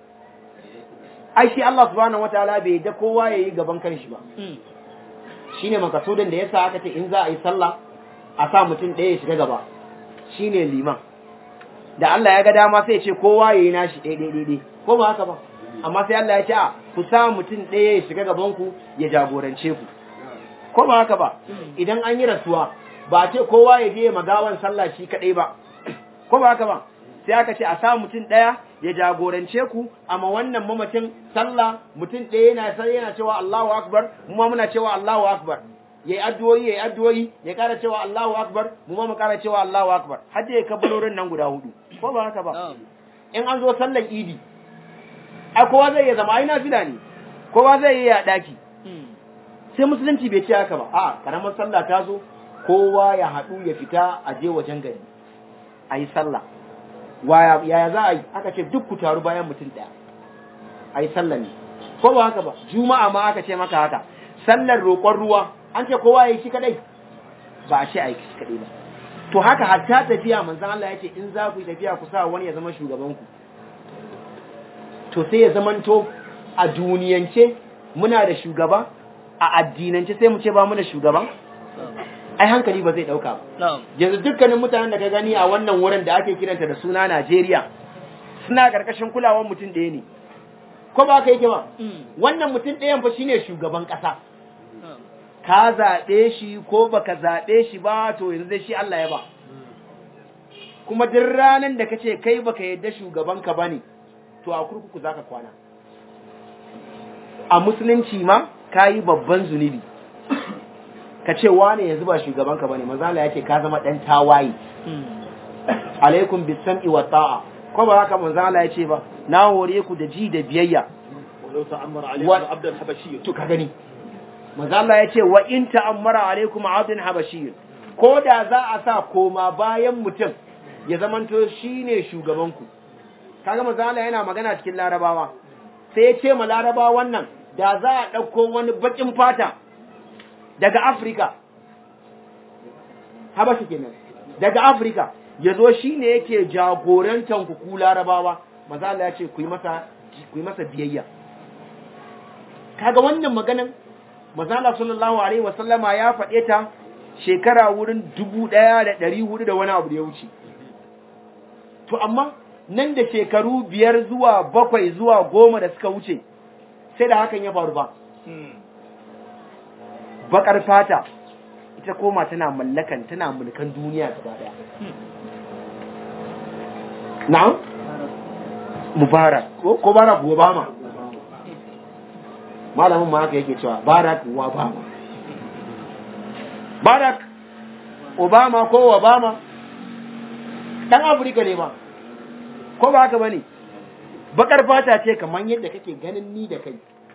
Speaker 2: Ai shi Allah subhanahu wataala bai da kowa yayi gaban kanshi ba. Shine makasudin da yasa aka ce in za a yi sallah a sa mutum ɗaya ya shiga gaba. Shine liman. Da Allah ya ga dama sai ya ce kowa yayi nashi ɗaya ɗaya ɗaya ko ba haka ba, amma sai Allah ya ce a ku sa mutum ɗaya ya shiga gaban ku ya jagorance ku ko ba haka ba. Idan an yi rasuwa ba ce kowa ya je magawan sallah shi kadai ba ko ba haka ba, sai aka ce a sa mutum ɗaya ya jagorance ku, amma wannan mamacin sallah mutum ɗaya yana sai yana cewa Allahu akbar, mu ma muna cewa Allahu akbar, yayi addu'o'i yayi addu'o'i ya kara cewa Allahu akbar, mu ma mu kara cewa Allahu akbar, har da ya kabbarorin nan guda hudu ko ba haka ba. In an zo sallan idi ai kowa zai iya zama ai nafila ne, kowa zai iya daki, sai musulunci bai ce haka ba. A karamar sallah ta zo kowa ya haɗu ya fita a je wajen gari a yi sallah. waya yaya za a yi aka ce duk ku taru bayan mutum daya ai sallar ne ko ba haka ba juma'a ma aka ce maka haka sallar roƙon ruwa an ce kowa yayi shi kadai ba a ce ai shi kadai ba to haka hatta tafiya manzon Allah ya ce in za ku yi tafiya ku sa wani ya zama shugaban ku to sai ya zamanto a duniyance muna da shugaba a addinance sai mu ce ba mu da shugaban ai hankali ba zai dauka ba yanzu dukkanin mutanen da ka gani a wannan wurin da ake kiranta da suna Najeriya suna karkashin kulawar mutum ɗaya ne ko ba ka yake ba wannan mutum ɗayan fa shine shugaban ƙasa ka zaɓe shi ko baka zaɓe shi ba to yanzu dai shi Allah ya ba kuma duk ranar da kace kai baka yadda shugabanka bane to a kurkuku zaka kwana a musulunci ma kayi babban zunubi ka ce wane yanzu ba shugabanka bane manzo Allah yake ka zama dan tawaye alaikum bisam'i wa ta'a ko ba haka manzo Allah yace ba na hore ku da ji da biyayya
Speaker 1: walau ta'ammara alaikum abdan habashi
Speaker 2: to ka gani manzo Allah yace wa in ta'ammara alaikum abdan habashi ko da za a sa koma bayan mutum ya zamanto shine shugabanku kaga manzo Allah yana magana cikin larabawa sai ya ce ma larabawa wannan da za a ɗauko wani baƙin fata daga Afirka, Habashi kenan, daga Afirka, ya zo shi ne yake jagorantar ku larabawa, maza Allah ya ce ku yi masa biyayya. Kaga wannan maganan, maza Allah sallallahu Alaihi wasallama ya faɗe ta shekara wurin dubu ɗaya da ɗari hudu da wani abu da ya wuce. To, amma nan da shekaru biyar zuwa bakwai zuwa goma da suka wuce, sai da hakan ya faru ba. Bakar fata ita koma tana mallakan tana mulkan duniya gaba daya. Na'am? Mubarak ko ko Barack Obama. Malamin ma haka yake cewa Barack Obama. Barack Obama ko Obama dan Afirka ne ba. Ko ba haka bane? Bakar fata ce kamar yadda kake ganin ni da kai.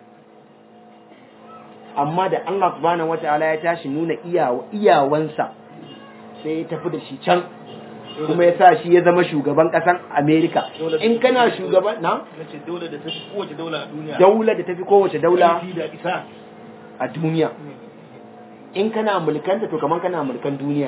Speaker 2: Amma da Allah subhanahu wataala ya tashi nuna iyawansa sai ya tafi da shi can kuma ya sa shi ya zama shugaban ƙasar Amerika. In kana shugaban na?
Speaker 1: Nace daular da tafi kowace daula a duniya.
Speaker 2: Daular da tafi kowace daula a duniya. In kana mulkanta to kaman kana mulkan duniya.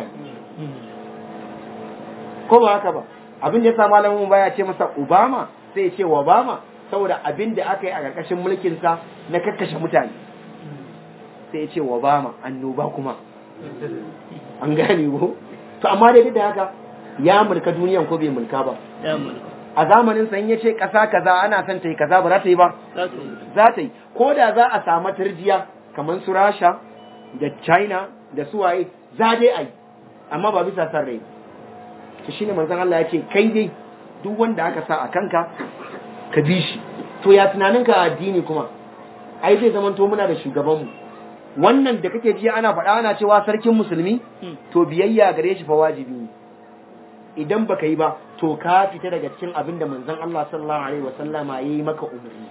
Speaker 2: Ko ba haka ba? Abin da ya sa malamin baya ce masa Obama sai ya ce Obama saboda abin da aka yi a ƙarƙashin mulkinsa na kakkashe mutane. Sai ya ce Obama annoba kuma. An gane ko? To amma dai da haka ya mulka duniyan ko bai mulka ba.
Speaker 1: Ya mulka.
Speaker 2: A zamanin sa in yace ƙasa kaza ana son ta yi kaza ba za ta yi ba. Za ta yi. Ko da za a samu turjiya kamar su Rasha da China da suwaye za dai a yi. Amma ba bisa san rai. To shine manzon Allah ya ce kai dai duk wanda aka sa a kanka ka bi shi. To ya tunaninka a addini kuma ai zai zamanto muna da shugabanmu. Wannan da kake ji ana faɗa ana cewa sarkin musulmi to biyayya gare shi fa wajibi ne. Idan baka yi ba to ka fita daga cikin abin da manzon Allah sallallahu alaihi wasallama yayi maka umarni.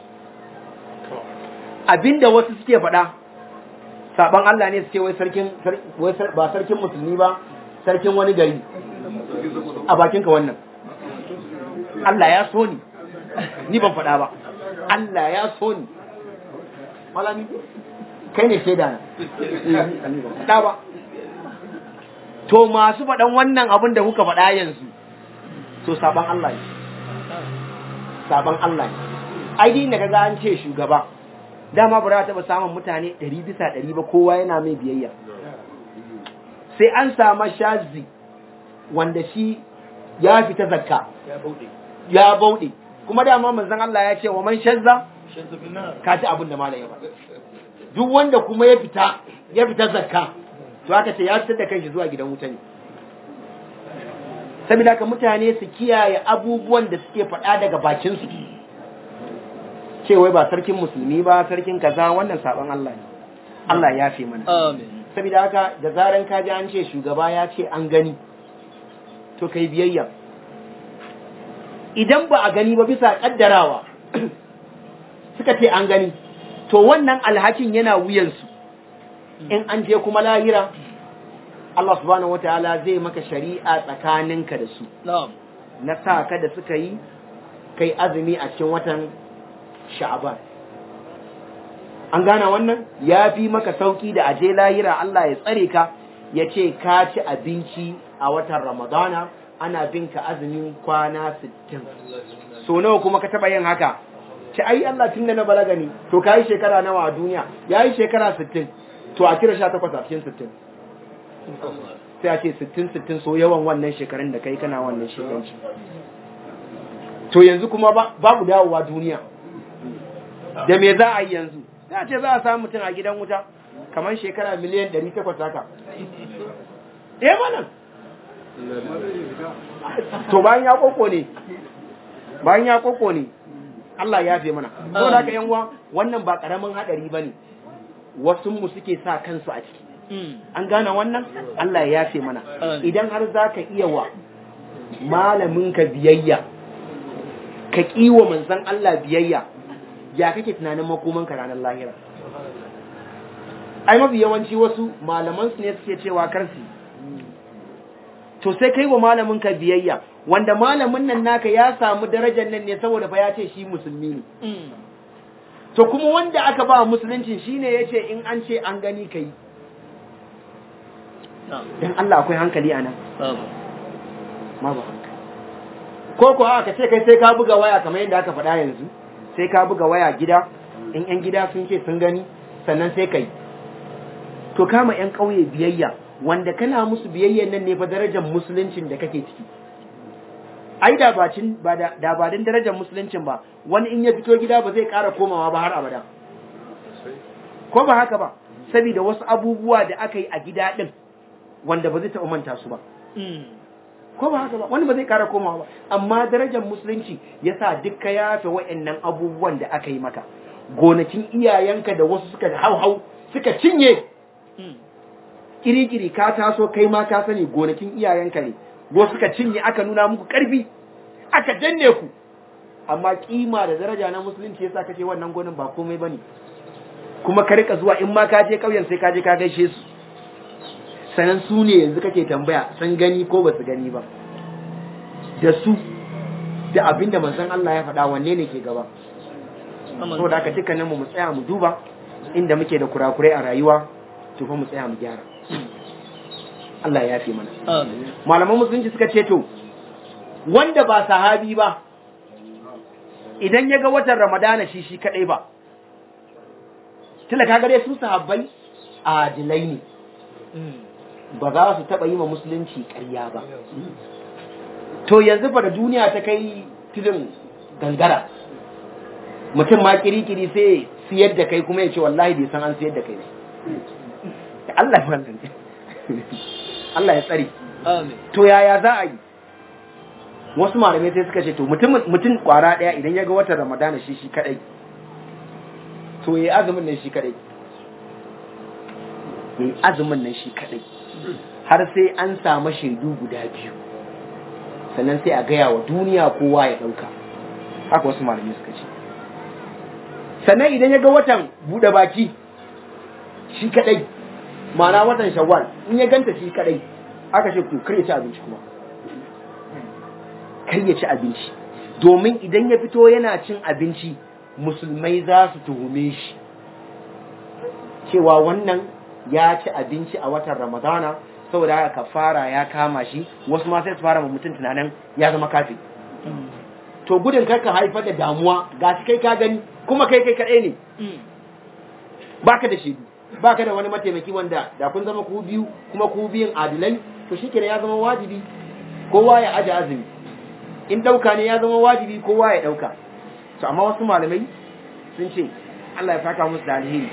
Speaker 2: Abinda wasu suke faɗa saban Allah ne suke wai sarkin wai ba sarkin musulmi ba sarkin wani gari a bakinka wannan. Allah ya so ni ni ban faɗa ba. Allah ya so ni. Malami kai ne shaida na da ba to masu faɗan wannan abin da kuka faɗa yanzu to saban Allah ne saban Allah ne ai din da kaga an ce shugaba dama ba za ta samun mutane ɗari bisa ɗari ba kowa yana mai biyayya sai an samu shazi wanda shi ya fita zakka
Speaker 1: Ya bauɗe.
Speaker 2: ya bauɗe kuma dama manzon Allah ya ce wa man shazza
Speaker 1: Shanzu bin nar.
Speaker 2: ka ci abin da malam ya faɗa duk wanda kuma ya fita ya fita zakka to aka ce ya fitar da kanshi zuwa gidan wuta ne saboda haka mutane su kiyaye abubuwan da suke faɗa daga bakin su ce wai ba sarkin musulmi ba sarkin kaza wannan saban Allah ne Allah ya fi mana
Speaker 1: Amin.
Speaker 2: saboda haka da zaran ka ji an ce shugaba ya ce an gani to kai biyayya idan ba a gani ba bisa kaddarawa suka ce an gani to wannan alhakin yana wuyansu in an je kuma lahira Allah subhanahu wataala zai maka shari'a tsakaninka da su
Speaker 1: Na'am.
Speaker 2: na sa ka da suka yi kai azumi a cikin watan sha'ban an gana wannan ya fi maka sauki da aje lahira Allah ya tsare ka ya ce ka ci abinci a watan ramadana ana bin ka azumin kwana sittin so nawa kuma ka taba yin haka ci ai Allah tun da na balaga ne to kai shekara nawa a duniya yayi shekara sittin to a kira sha takwas a cikin sittin sai a ce sittin sittin so yawan wannan shekarun da kai kana wannan shekarunci to yanzu kuma babu dawowa duniya da me za a yi yanzu za a ce za a samu mutum a gidan wuta kamar shekara miliyan ɗari takwas haka eh mana to bayan ya koko ne bayan ya koko ne Allah ya fi mana so da ka yan uwa wannan ba karamin hadari bane wasu mu suke sa kansu a ciki an gane wannan Allah ya yafe mana idan har zaka iya wa malamin ka biyayya ka kiwa manzon Allah biyayya ya kake tunanin makoman ka ranar lahira ai mafi yawanci wasu malaman su ne suke cewa karsi to sai kai wa malamin ka biyayya wanda malamin nan naka ya samu darajar nan ne saboda fa ya ce shi musulmi ne to kuma wanda aka ba musulunci shine yace in an ce an gani kai dan Allah akwai hankali ana ma ba hankali ko ko aka ce kai sai ka buga waya kamar yadda aka faɗa yanzu sai ka buga waya gida in yan gida sun ce sun gani sannan sai kai to kama yan ƙauye biyayya wanda kana musu biyayyan nan ne fa darajar musuluncin da kake ciki ai da bacin ba da da ba din darajar musuluncin ba wani in ya fito gida ba zai ƙara komawa ba har abada ko ba haka ba saboda wasu abubuwa da aka yi a gida din wanda ba zai taɓa manta su ba ko ba haka ba wani ba zai ƙara komawa ba amma darajar musulunci yasa duk ka yafe wa'annan abubuwan da aka yi maka gonakin iyayenka da wasu suka hauhau suka cinye kiri-kiri ka taso kai ma ka sani gonakin iyayenka ne wasu suka cinye aka nuna muku karfi aka danne ku amma kima da daraja na musulunci yasa kace wannan gonin ba komai bane kuma ka rika zuwa in ma ka je kauyen sai ka je ka gaishe su sanan su ne yanzu kake tambaya sun gani ko ba su gani ba da su da abinda manzon Allah ya faɗa wanne ne ke gaba saboda haka dukkanin mu mu tsaya mu duba inda muke da kurakurai a rayuwa to fa mu tsaya mu gyara Allah ya yafe mana malaman musulunci suka ce to wanda ba sahabi ba idan ya ga watan ramadana shi shi kadai ba tunda kaga dai su sahabbai adilai ne ba za su taba yi ma musulunci ƙarya ba to yanzu fa da duniya ta kai tudun gangara mutum ma kirikiri sai siyar da kai kuma ya ce wallahi bai san an siyar da kai ne Allah ya wannan Allah ya tsare to yaya za a yi wasu malamai sai suka ce to mutum mutum kwara daya idan ya ga watan ramadana shi shi kadai to yayi azumin nan shi kadai yayi azumin nan shi kadai har sai an samu shaidu guda biyu sannan sai a gaya wa duniya kowa ya dauka haka wasu malamai suka ce sannan idan ya ga watan bude baki shi kadai ma'ana watan shawwal in ya ganta shi kadai aka ce to kar ya ci abinci kuma kar ya ci abinci domin idan ya fito yana cin abinci musulmai za su tuhume shi cewa wannan ya ci abinci a watan ramadana saboda haka kafara ya kama shi wasu ma sai su fara mutum tunanin ya zama kafi to gudun kar ka haifar da damuwa ga kai ka gani kuma kai kai kadai ne baka da shi baka da wani mataimaki wanda da kun zama ku biyu kuma ku biyun adilai to shikenan ya zama wajibi kowa ya aje azumi in dauka ne ya zama wajibi kowa ya dauka to amma wasu malamai sun ce Allah ya saka musu da alheri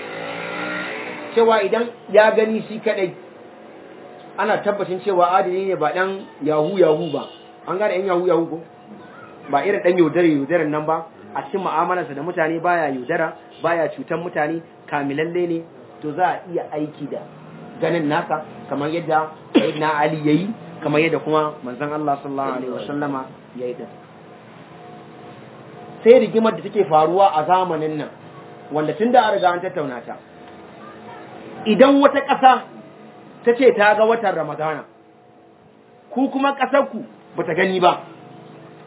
Speaker 2: cewa idan ya gani shi kadai ana tabbacin cewa adili ne ba dan yahu yahu ba an gane yan yahu yahu ko ba irin dan yaudare yaudaren nan ba a cikin mu'amalarsa da mutane baya yaudara baya cutan mutane kamilalle ne to za a iya aiki da ganin nasa kamar yadda na Ali yayi kamar yadda kuma manzon Allah sallallahu alaihi wasallama yayi da sai rigimar da take faruwa a zamanin nan wanda tunda an riga an tattauna ta idan wata ƙasa ta ce ta ga watan Ramadana ku kuma ƙasar ku bata gani ba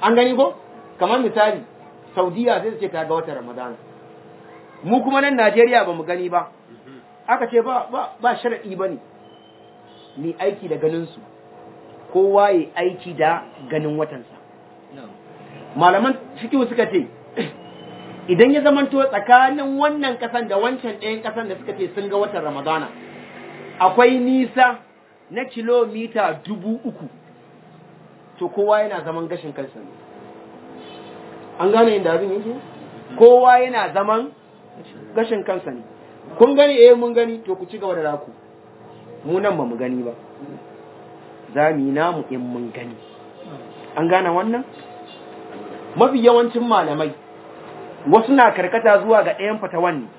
Speaker 2: an gani ko kamar misali Saudiya zai ce ta ga watan Ramadana mu kuma nan Najeriya ba mu gani ba aka ce ba ba ba sharadi bane ni aiki da ganin su kowa yi aiki da ganin watansa malaman fiqh suka ce idan ya zamanto tsakanin wannan kasan da wancan ɗayan kasan da suka ce sun ga watan Ramadana akwai nisa na kilomita dubu uku to kowa yana zaman gashin kansa ne an gane inda abin yake kowa yana zaman gashin kansa ne kun gani eh mun gani to ku ci gaba da raku mu nan ba mu gani ba za mu yi namu in mun gani an gane wannan mafi yawancin malamai wasu na karkata zuwa ga ɗayan fatawan ne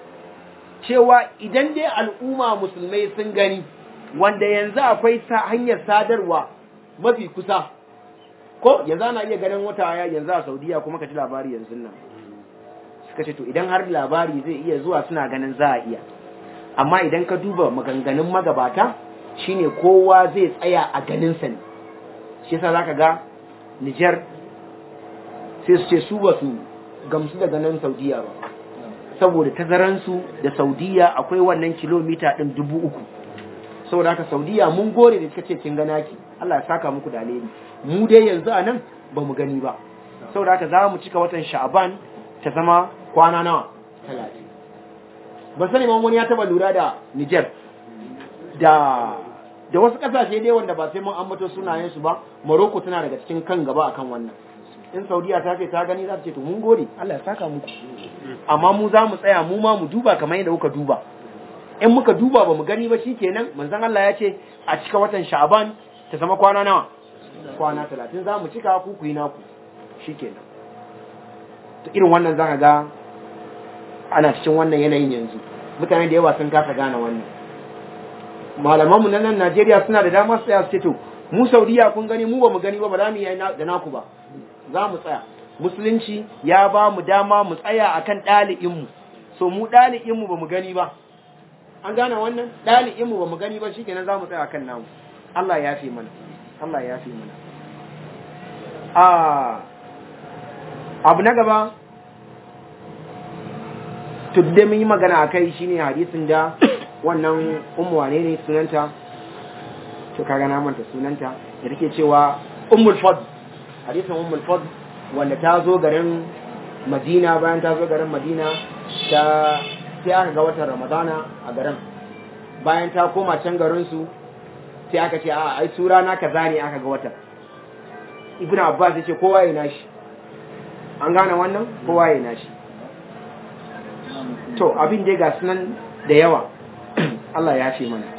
Speaker 2: cewa idan dai al'umma musulmai sun gani wanda yanzu akwai hanyar sadarwa mafi kusa ko yanzu ana iya ganin wata yanzu a Saudiya kuma ka ci labari yanzu nan suka ce to idan har labari zai iya zuwa suna ganin za a iya amma idan ka duba maganganun magabata shine kowa zai tsaya a ganin sa ne shi yasa zaka ga Niger sai su ce su ba su gamsu da ganin Saudiya ba saboda tazaransu da Saudiya akwai wannan kilomita din dubu uku saboda haka Saudiya mun gore da kika ce kin gana ki Allah ya saka muku da alheri mu dai yanzu a nan ba mu gani ba saboda haka za mu cika watan Sha'ban ta zama kwana nawa talatin ban sani ma wani ya taba lura da Niger da da wasu kasashe dai wanda ba sai mun ambato sunayen su ba Morocco tana daga cikin kan gaba akan wannan in Saudiya ta ce ta gani za ta ce to mun gode Allah ya saka muku amma mu za mu tsaya mu ma mu duba kamar yadda kuka duba in muka duba ba mu gani ba shikenan manzon Allah ya ce a cika watan Sha'ban ta zama kwana nawa kwana talatin za mu cika ku ku yi naku shikenan to irin wannan zaka ga ana cikin wannan yanayin yanzu mutane da yawa sun kasa gane wannan malaman mu na nan Najeriya suna da dama su tsaya su ce to mu Saudiya kun gani mu ba mu gani ba ba za mu yi da naku ba za mu tsaya musulunci ya ba mu dama mu tsaya akan ɗali'in mu so mu ɗali'in mu ba mu gani ba an gane wannan ɗali'in mu ba mu gani ba shikenan za mu tsaya akan namu Allah ya fi mana Allah ya fi mana ah abu na gaba to da mun yi magana akai shine hadisin da wannan ummu wane ne sunanta to kaga na manta sunanta da take cewa ummul fadl hadisin ummul fadl wanda ta zo garin Madina bayan ta zo garin Madina ta sai aka ga watan Ramadana a garin bayan ta koma can garin su sai aka ce a ai sura na kaza ne aka ga watan Ibn Abbas yace kowa ya nashi an gane wannan kowa ya nashi to abin dai ga sunan da yawa Allah ya fi mana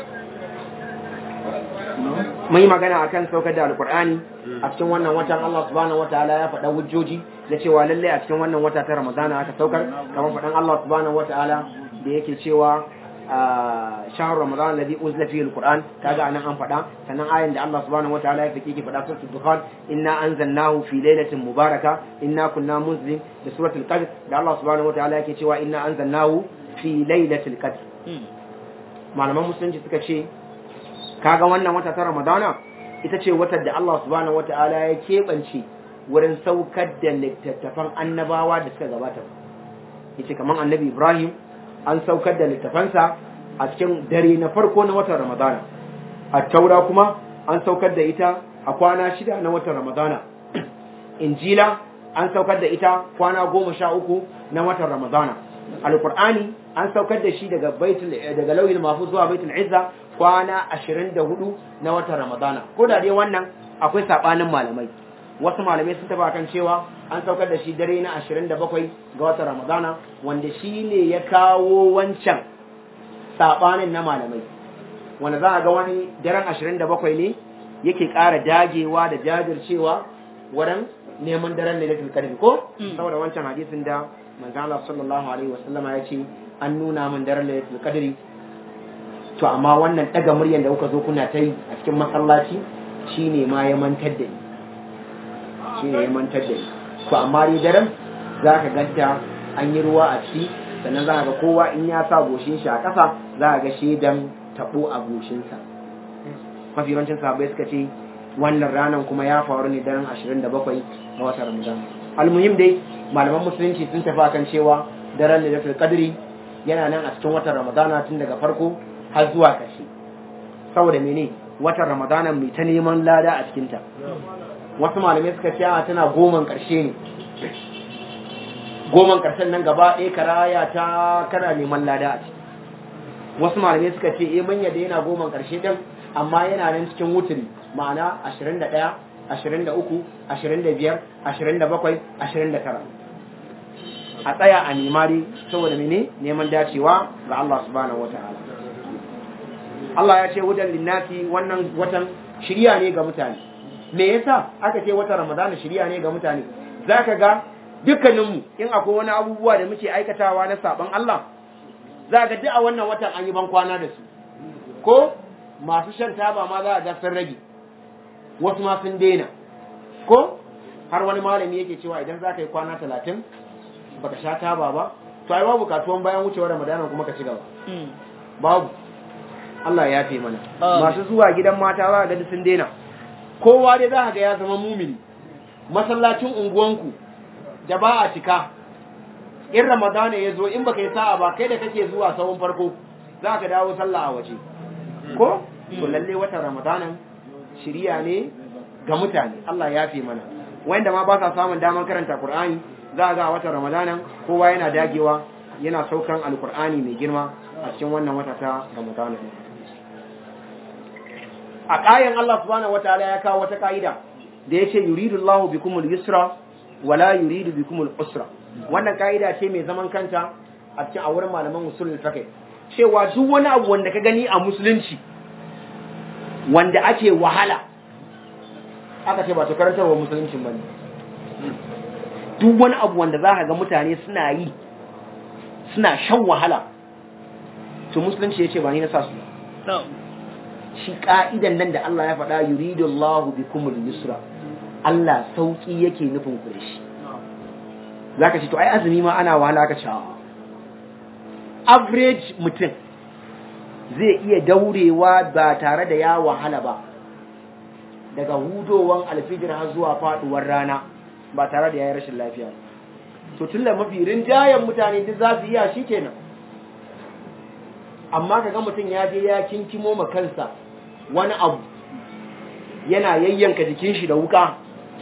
Speaker 2: mun yi magana akan saukar da alkur'ani a cikin wannan watan Allah subhanahu wataala ya faɗa hujjoji da cewa lalle a cikin wannan wata ta Ramadana aka saukar kamar faɗan Allah subhanahu wataala da yake cewa shahar Ramadan alladhi unzila fihi alquran kaga anan an faɗa sannan ayan da Allah subhanahu wataala ya fike ki faɗa suratul dukhan inna anzalnahu fi lailatin mubaraka inna kunna munzilin da suratul qadr da Allah subhanahu wataala yake cewa inna anzalnahu fi lailatul qadr malaman musulunci suka ce kaga wannan wata ta Ramadana ita ce wata da Allah subhanahu wataala ya keɓance wurin saukar da littattafan annabawa da suka gabata yace kaman annabi Ibrahim an saukar da littafansa a cikin dare na farko na watan Ramadana at-taura kuma an saukar da ita a kwana shida na watan Ramadana injila an saukar da ita kwana goma sha uku na watan Ramadana alqur'ani an saukar da shi daga baitul daga lauhil mahfuz zuwa baitul izza kwana ashirin da hudu na watan Ramadana ko da dai wannan akwai sabanin malamai wasu malamai sun taba kan cewa an saukar da shi dare na ashirin da bakwai ga watan Ramadana wanda shi ne ya kawo wancan sabanin na malamai wanda za a ga wani daren ashirin da bakwai ne yake ƙara dagewa da jajircewa wurin neman daren lailatul qadr ko saboda wancan hadisin da manzo Allah sallallahu alaihi wasallama ya ce an nuna min daren lailatul qadr to amma wannan daga muryar da kuka zo kuna ta yi a cikin masallaci shine ma ya mantar da ni shine ya mantar da ni to amma dai daren zaka ganta an yi ruwa a ciki sannan za ga kowa in ya sa goshin shi a ƙasa za ga shedan tabo a goshin sa mafi yawancin sahabbai suka ce wannan ranar kuma ya faru ne daren ashirin da bakwai ga watan Ramadan. Almuhim dai malaman musulunci sun tafi akan cewa daren Lailatul Qadri yana nan a cikin watan Ramadana tun daga farko har zuwa ƙarshe. Saboda mene watan Ramadana mai ta neman lada a cikin ta. Wasu malamai suka ce tana goman ƙarshe ne. Goman ƙarshen nan gaba ɗaya karaya ta kana neman lada a ciki. Wasu malamai suka ce eh mun yadda yana goman ƙarshe din amma yana nan cikin wuturi ma'ana ashirin da ɗaya, ashirin da uku, ashirin da biyar, ashirin da bakwai, ashirin da tara. A tsaya a nemari saboda mene neman dacewa ga Allah subhanahu wata'ala. Allah ya ce wudan linnati wannan watan shiriya ne ga mutane. Me yasa aka ce watan Ramadan shiriya ne ga mutane? Zaka ga dukkaninmu in akwai wani abubuwa da muke aikatawa na saban Allah, zaka ga duk a wannan watan an yi ban kwana da su. Ko masu shan taba ma za a ga sun rage, wasu ma sun daina. Ko har wani malami yake cewa idan za ka yi kwana talatin baka sha taba ba, to ai babu katuwan bayan wucewar Ramadana kuma ka ci gaba. Babu. Allah ya fi mana. Masu zuwa gidan mata za ga sun daina. Kowa dai za ka ga ya zama mumini. Masallacin unguwanku da ba a cika. In Ramadana ya zo in baka yi sa'a ba kai da kake zuwa sahun farko za ka dawo sallah a waje. Ko? To lalle watan Ramadanan shiriya ne ga mutane. Allah ya fi mana. Wanda ma ba sa samun daman karanta Qur'ani za ga watan Ramadanan kowa yana dagewa yana saukan Alqur'ani mai girma a cikin wannan wata ta Ramadana. A kayan Allah subhanahu wataala ya kawo wata kaida da yace yuridullahu bikumul yusra wala yuridu bikumul usra. Wannan kaida ce mai zaman kanta a cikin a wurin malaman usulul fiqh cewa duk wani abu wanda ka gani a musulunci wanda ake wahala aka ce ba ta karantarwa musuluncin bane. Duk wani abu wanda za ka ga mutane suna yi suna shan wahala to musulunci ya ce ba ni na sa su. Shi ka'idan nan da Allah ya faɗa yuridullahu bikumul yusra, Allah sauki yake nufin ku da shi. Za ka ce to ai azumi ma ana wahala ka ce average mutum zai iya daurewa ba tare da ya wahala ba daga hudowan alfijir har zuwa faduwar rana ba tare da ya yi rashin lafiya. To tun da mafi rinjayen mutane duk za su iya shi kenan. Amma kaga mutum ya je ya kinkimo ma kansa wani abu yana yayyanka jikin shi da wuka,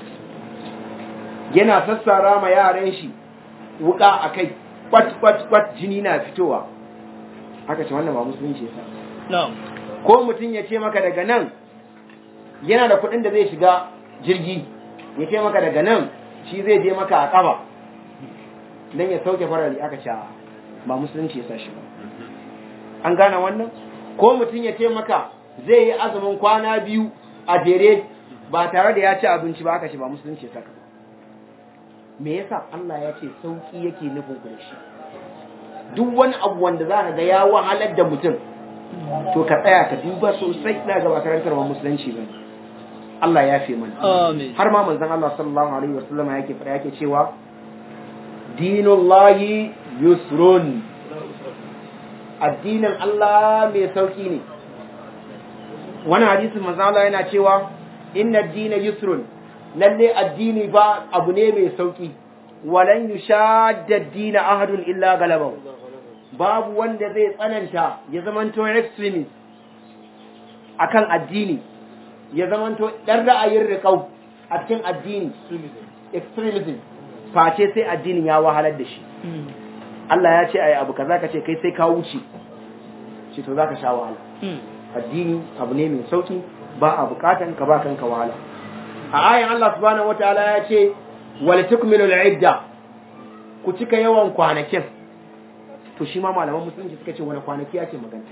Speaker 2: yana sassara ma yaran shi wuka a kai, kwat kwat kwat jini na fitowa. Haka ce wannan ba musulunci yasa.
Speaker 1: No.
Speaker 2: Ko mutum ya ce maka daga nan yana da kuɗin da zai shiga jirgi, ya ce maka daga nan shi zai je maka a ƙafa don ya sauke farari, aka ce ba musulunci ya sa shi ba. An gane wannan? Ko mutum ya ce maka zai yi azumin kwana biyu a jere ba tare da ya ci abinci ba, aka ce ba musulunci ya sa ka ba. Me yasa? Allah ya ce sauki yake nufin ku da shi. Duk wani abu wanda za ka ga ya wahalar da mutum to ka tsaya ka duba sosai, na ga ba karantarwa musulunci ba. Allah ya fi mana.
Speaker 1: Amin.
Speaker 2: Har ma manzon Allah sallallahu alaihi wasallam yake fara yake cewa dinullahi yusrun. Addinin Allah mai sauki ne. Wani hadisin manzon Allah yana cewa inna ad-dina yusrun. Lalle addini ba abu ne mai sauki. Walan yushadda ad-dina ahadun illa galabahu. Babu wanda zai tsananta ya zamanto extremist akan addini, ya zamanto ɗan ra'ayin riƙau a cikin addini, extremism, face sai addinin ya wahalar da shi. Allah ya ce a yi abu kaza ka ce kai sai ka wuce, shi to za ka sha wahala. Addini abu ne mai sauki, ba a bukatan ka ba kanka wahala. A ayan Allah subhanahu wa ta'ala ya ce, wal tukmilu al-idda, ku cika yawan kwanakin. To shi ma malaman musulunci suka ce wani kwanaki ake magana.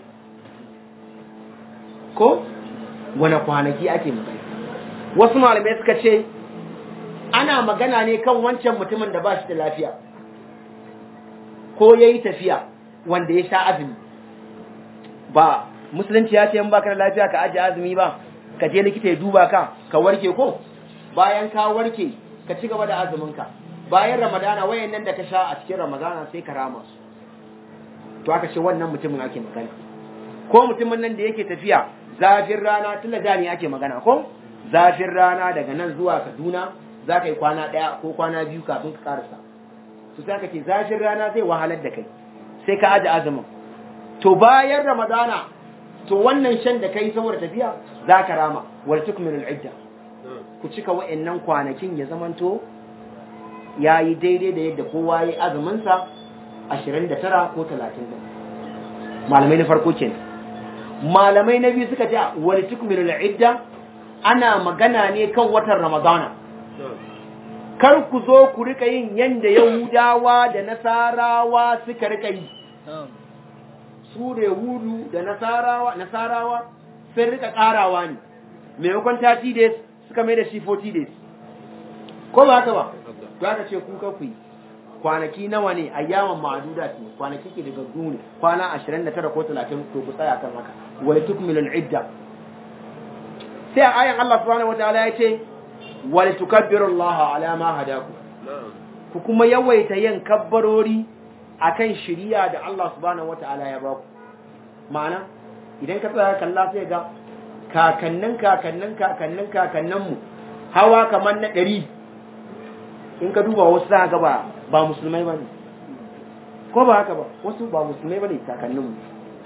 Speaker 2: Ko wani kwanaki ake magana. Wasu malamai suka ce ana magana ne kan wancan mutumin da ba shi da lafiya ko ya yi tafiya wanda ya sha azumi. Ba musulunci ya ce in baka da lafiya ka ajiye azumi ba, ka je likita ya duba ka ka warke ko bayan ka warke ka ci gaba da azuminka. Bayan Ramadana wayannan da ka sha a cikin Ramadana sai ka rama su. To aka ce wannan mutumin ake magana. Ko mutumin nan da yake tafiya zafin rana tun da ne ake magana ko zafin rana daga nan zuwa Kaduna za ka yi kwana ɗaya ko kwana biyu kafin ka karasa su sai ka ce zafin rana zai wahalar da kai sai ka aje azumin to bayan ramadana to wannan shan da kai saboda tafiya za ka rama wal tukmilul idda ku cika wa'annan kwanakin ya zamanto yayi daidai da yadda kowa yayi azumin sa ashirin da tara ko talatin malamai na farko kenan malamai na biyu suka ce wal tukmilul idda ana magana ne kan watan ramadana kar ku zo ku rika yin yanda yahudawa da nasarawa suka rika yi su da yahudu da nasarawa nasarawa sun rika karawa ne maimakon thirty days suka mai da shi forty days ko ba haka ba to aka ce ku ka ku yi kwanaki nawa ne ayyaman ma'aduda ce kwanaki ke daga ne kwana ashirin da tara ko talatin to ku tsaya kan haka wal tukmilul idda sai ayan Allah subhanahu wataala ya ce wal tukabbiru Allah ala ma hadaku ku kuma yawaita yin kabbarori akan shiriya da Allah subhanahu wataala ya baku ma'ana idan ka tsaya kalla sai ga kakannin kakannin kakannin kakannin mu hawa kamar na ɗari in ka duba wasu za ga ba ba musulmai bane ko ba haka ba wasu ba musulmai bane kakannin mu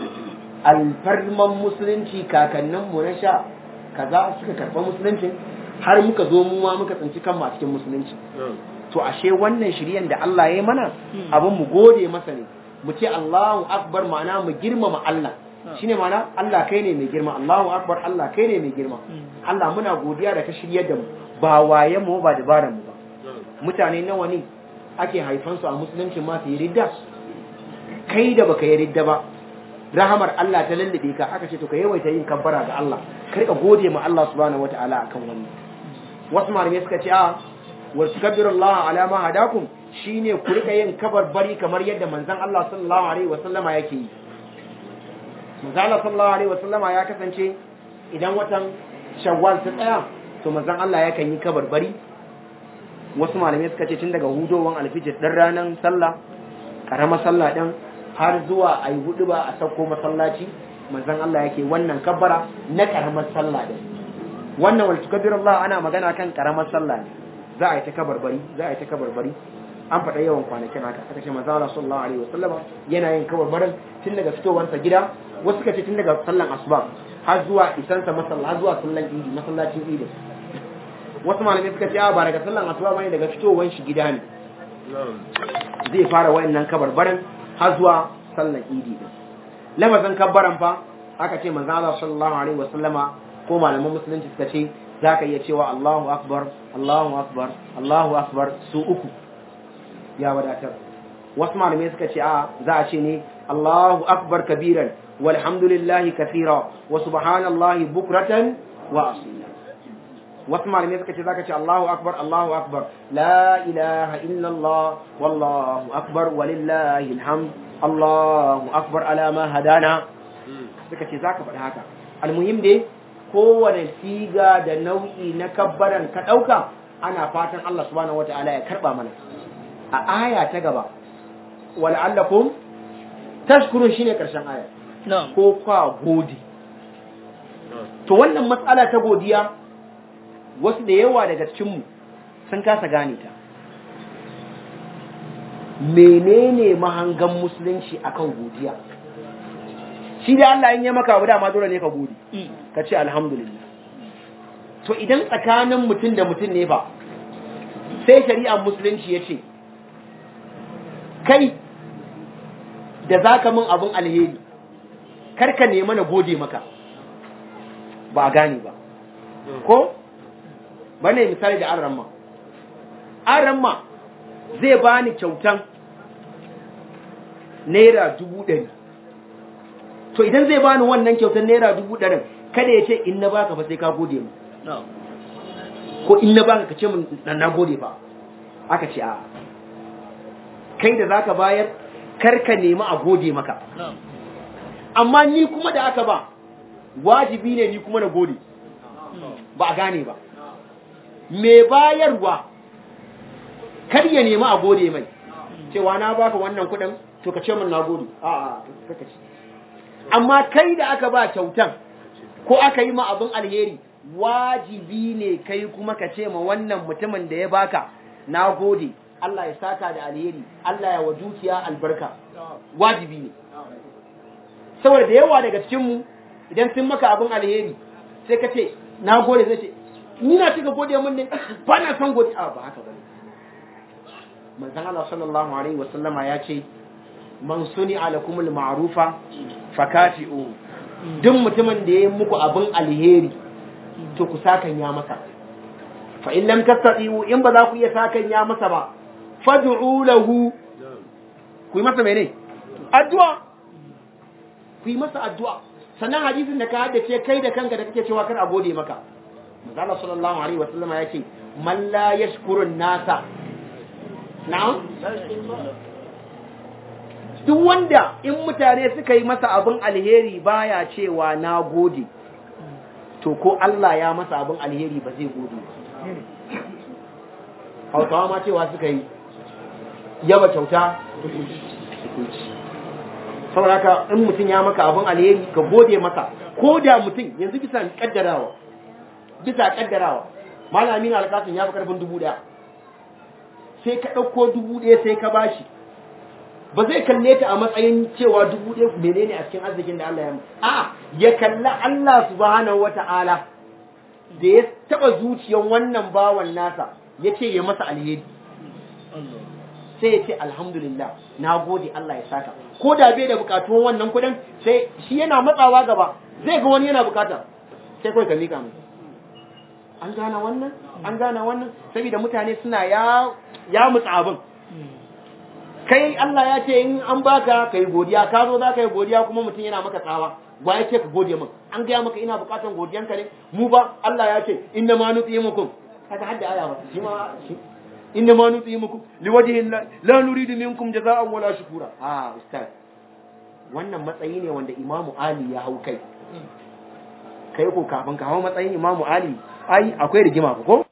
Speaker 2: alfarman musulunci kakannin mu na sha kaza suka karba musulunci har muka zo mu ma muka tsinci kan cikin musulunci to ashe wannan shiryan da Allah ya yi mana abin mu gode masa ne mu ce Allahu akbar ma'ana mu girmama Allah shine ma'ana Allah kai ne mai girma Allahu akbar Allah kai ne mai girma Allah muna godiya da ka shiryar da mu ba waye mu ba dabaran mu ba mutane nawa ne ake haifan su a musulunci ma su yi ridda kai da baka yi ridda ba rahamar Allah ta lallabe ka aka ce to ka yawaita yin kabbara ga Allah ka rika gode ma Allah subhanahu wataala akan wannan wasu malamai suka ce a wa tukabbiru Allah ala ma hadakum shine ku rika yin kabarbari kamar yadda manzon Allah sallallahu alaihi wasallama yake yi manzon Allah sallallahu alaihi wasallama ya kasance idan watan Shawwal ta tsaya to manzon Allah yakan yi kabarbari wasu malamai suka ce tun daga hudowan alfijir din ranan sallah karamar sallah din har zuwa ayi hudu ba a sauko masallaci manzon Allah yake wannan kabbara na karamar sallah din wannan wal tukabbiru Allah ana magana kan karamar sallah ne za a yi ta kabarbari za a yi ta kabarbari an faɗa yawan kwanakin haka aka ce manzo Allah sallallahu alaihi wasallam yana yin kabarbarin tun daga fitowarsa gida wasu suka ce tun daga sallan asuba har zuwa isansa masalla har zuwa sallan idi masallacin idi wasu malamai suka ce a ba daga sallan asuba bane daga fitowar shi gida ne zai fara wayannan kabarbarin har zuwa sallan idi din lamazan kabbaran fa aka ce manzo Allah sallallahu alaihi wasallama ko malaman musulunci suka ce zaka iya cewa Allahu akbar Allahu akbar Allahu akbar su uku ya wadatar wasu malamai suka ce a za a ce ne Allahu akbar kabiran walhamdulillahi kathira wa subhanallahi bukratan wa asila wasu malamai suka ce zaka ce Allahu akbar Allahu akbar la ilaha illa Allah wallahu akbar walillahi alhamd Allahu akbar ala ma hadana suka ce zaka faɗi haka almuhim dai kowane siga da nau'i na kabbaran ka ɗauka ana fatan Allah subhanahu wata'ala ya karɓa mana a aya ta gaba wal'allakum tashkurun shine karshen aya ko kwa godi to wannan matsala ta godiya wasu da yawa daga cikinmu sun kasa gane ta menene mahangan musulunci akan godiya shi da Allah in ya maka abu dama dole ne ka gode ka ce alhamdulillah to idan tsakanin mutum da mutum ne ba sai shari'ar musulunci ya ce kai da za ka min abin alheri karka nema na gode maka ba a gane ba ko ba ne misali da an ramma an ramma zai bani kyautan naira dubu ɗari to idan zai bani wannan kyautan naira dubu ɗarin kada ya ce in na baka ba sai ka gode mu ko in na baka ka ce mun na gode ba aka ce a kai da zaka bayar karka nemi a gode maka amma ni kuma da aka ba wajibi ne ni kuma na gode ba a gane ba me bayarwa kar ya nemi a gode mai cewa na baka wannan kudin to ka ce mun na gode a a kaka ce amma kai da aka ba kyautan ko aka yi ma abin alheri wajibi ne kai kuma ka ce ma wannan mutumin da ya baka na gode, Allah ya saka da alheri, Allah ya wa dukiya albarka, wajibi ne. Saboda da yawa daga cikinmu idan sun maka abin alheri sai ka ce na gode, zai ce ni na cika gode mun ne ba na son gode, a ba haka ba ne. Manzon Allah sallallahu alaihi wasallama ya ce man suni alakumul ma'rufa fakati'u, duk mutumin da ya yi muku abin alheri to ku sakan ya masa. Fa in lam tastati'u, in ba za ku iya sakan ya masa ba, fad'u lahu, ku yi masa mene? Addu'a. Ku yi masa addu'a. Sannan hadisin da ka haddace kai da kanka da kake cewa kar a gode maka. Manzo Allah sallallahu alaihi wasallam ya ce man la yashkurun nasa. Na'am? Duk wanda in mutane suka yi masa abin alheri baya cewa na gode, to ko Allah ya masa abin alheri ba zai gode. Hausawa ma cewa suka yi yaba kyauta. Saboda haka in mutum ya maka abin alheri ka gode masa, ko da mutum yanzu bisa kaddarawa, bisa kaddarawa, malami na alƙasin ya fi karfin dubu ɗaya, sai ka ɗauko dubu ɗaya sai ka bashi, ba zai kalle ta a matsayin cewa dubu ɗaya menene a cikin arzikin da Allah ya masa. A'a, ya kalla Allah subhanahu wata'ala da ya taɓa zuciyan wannan bawan nasa ya ce ya masa alheri. Sai ya ce alhamdulillah, na gode, Allah ya saka. Ko da bai da bukatuwan wannan kudin, sai shi yana matsawa gaba, zai ga wani yana bukata, sai kawai ka mika mai. An gane wannan? An gane wannan? Saboda mutane suna ya ya mutsa abin. Kai Allah ya ce in an baka kai godiya, ka zo za ka yi godiya kuma mutum yana maka tsawa. Wa ya ce ka gode min? An gaya maka ina bukatan godiyanka ne? Mu ba Allah ya ce inna ma nutimukum. Kaga hadda aya ba. Shi ma shi إنما نطعمكم لوجه الله لا نريد منكم جزاء ولا شكورا. آه أستاذ, wannan matsayi ne wanda Imamu Ali ya hau kai. Kai ko kafin ka hau matsayin Imamu Ali, ai akwai rigima ko?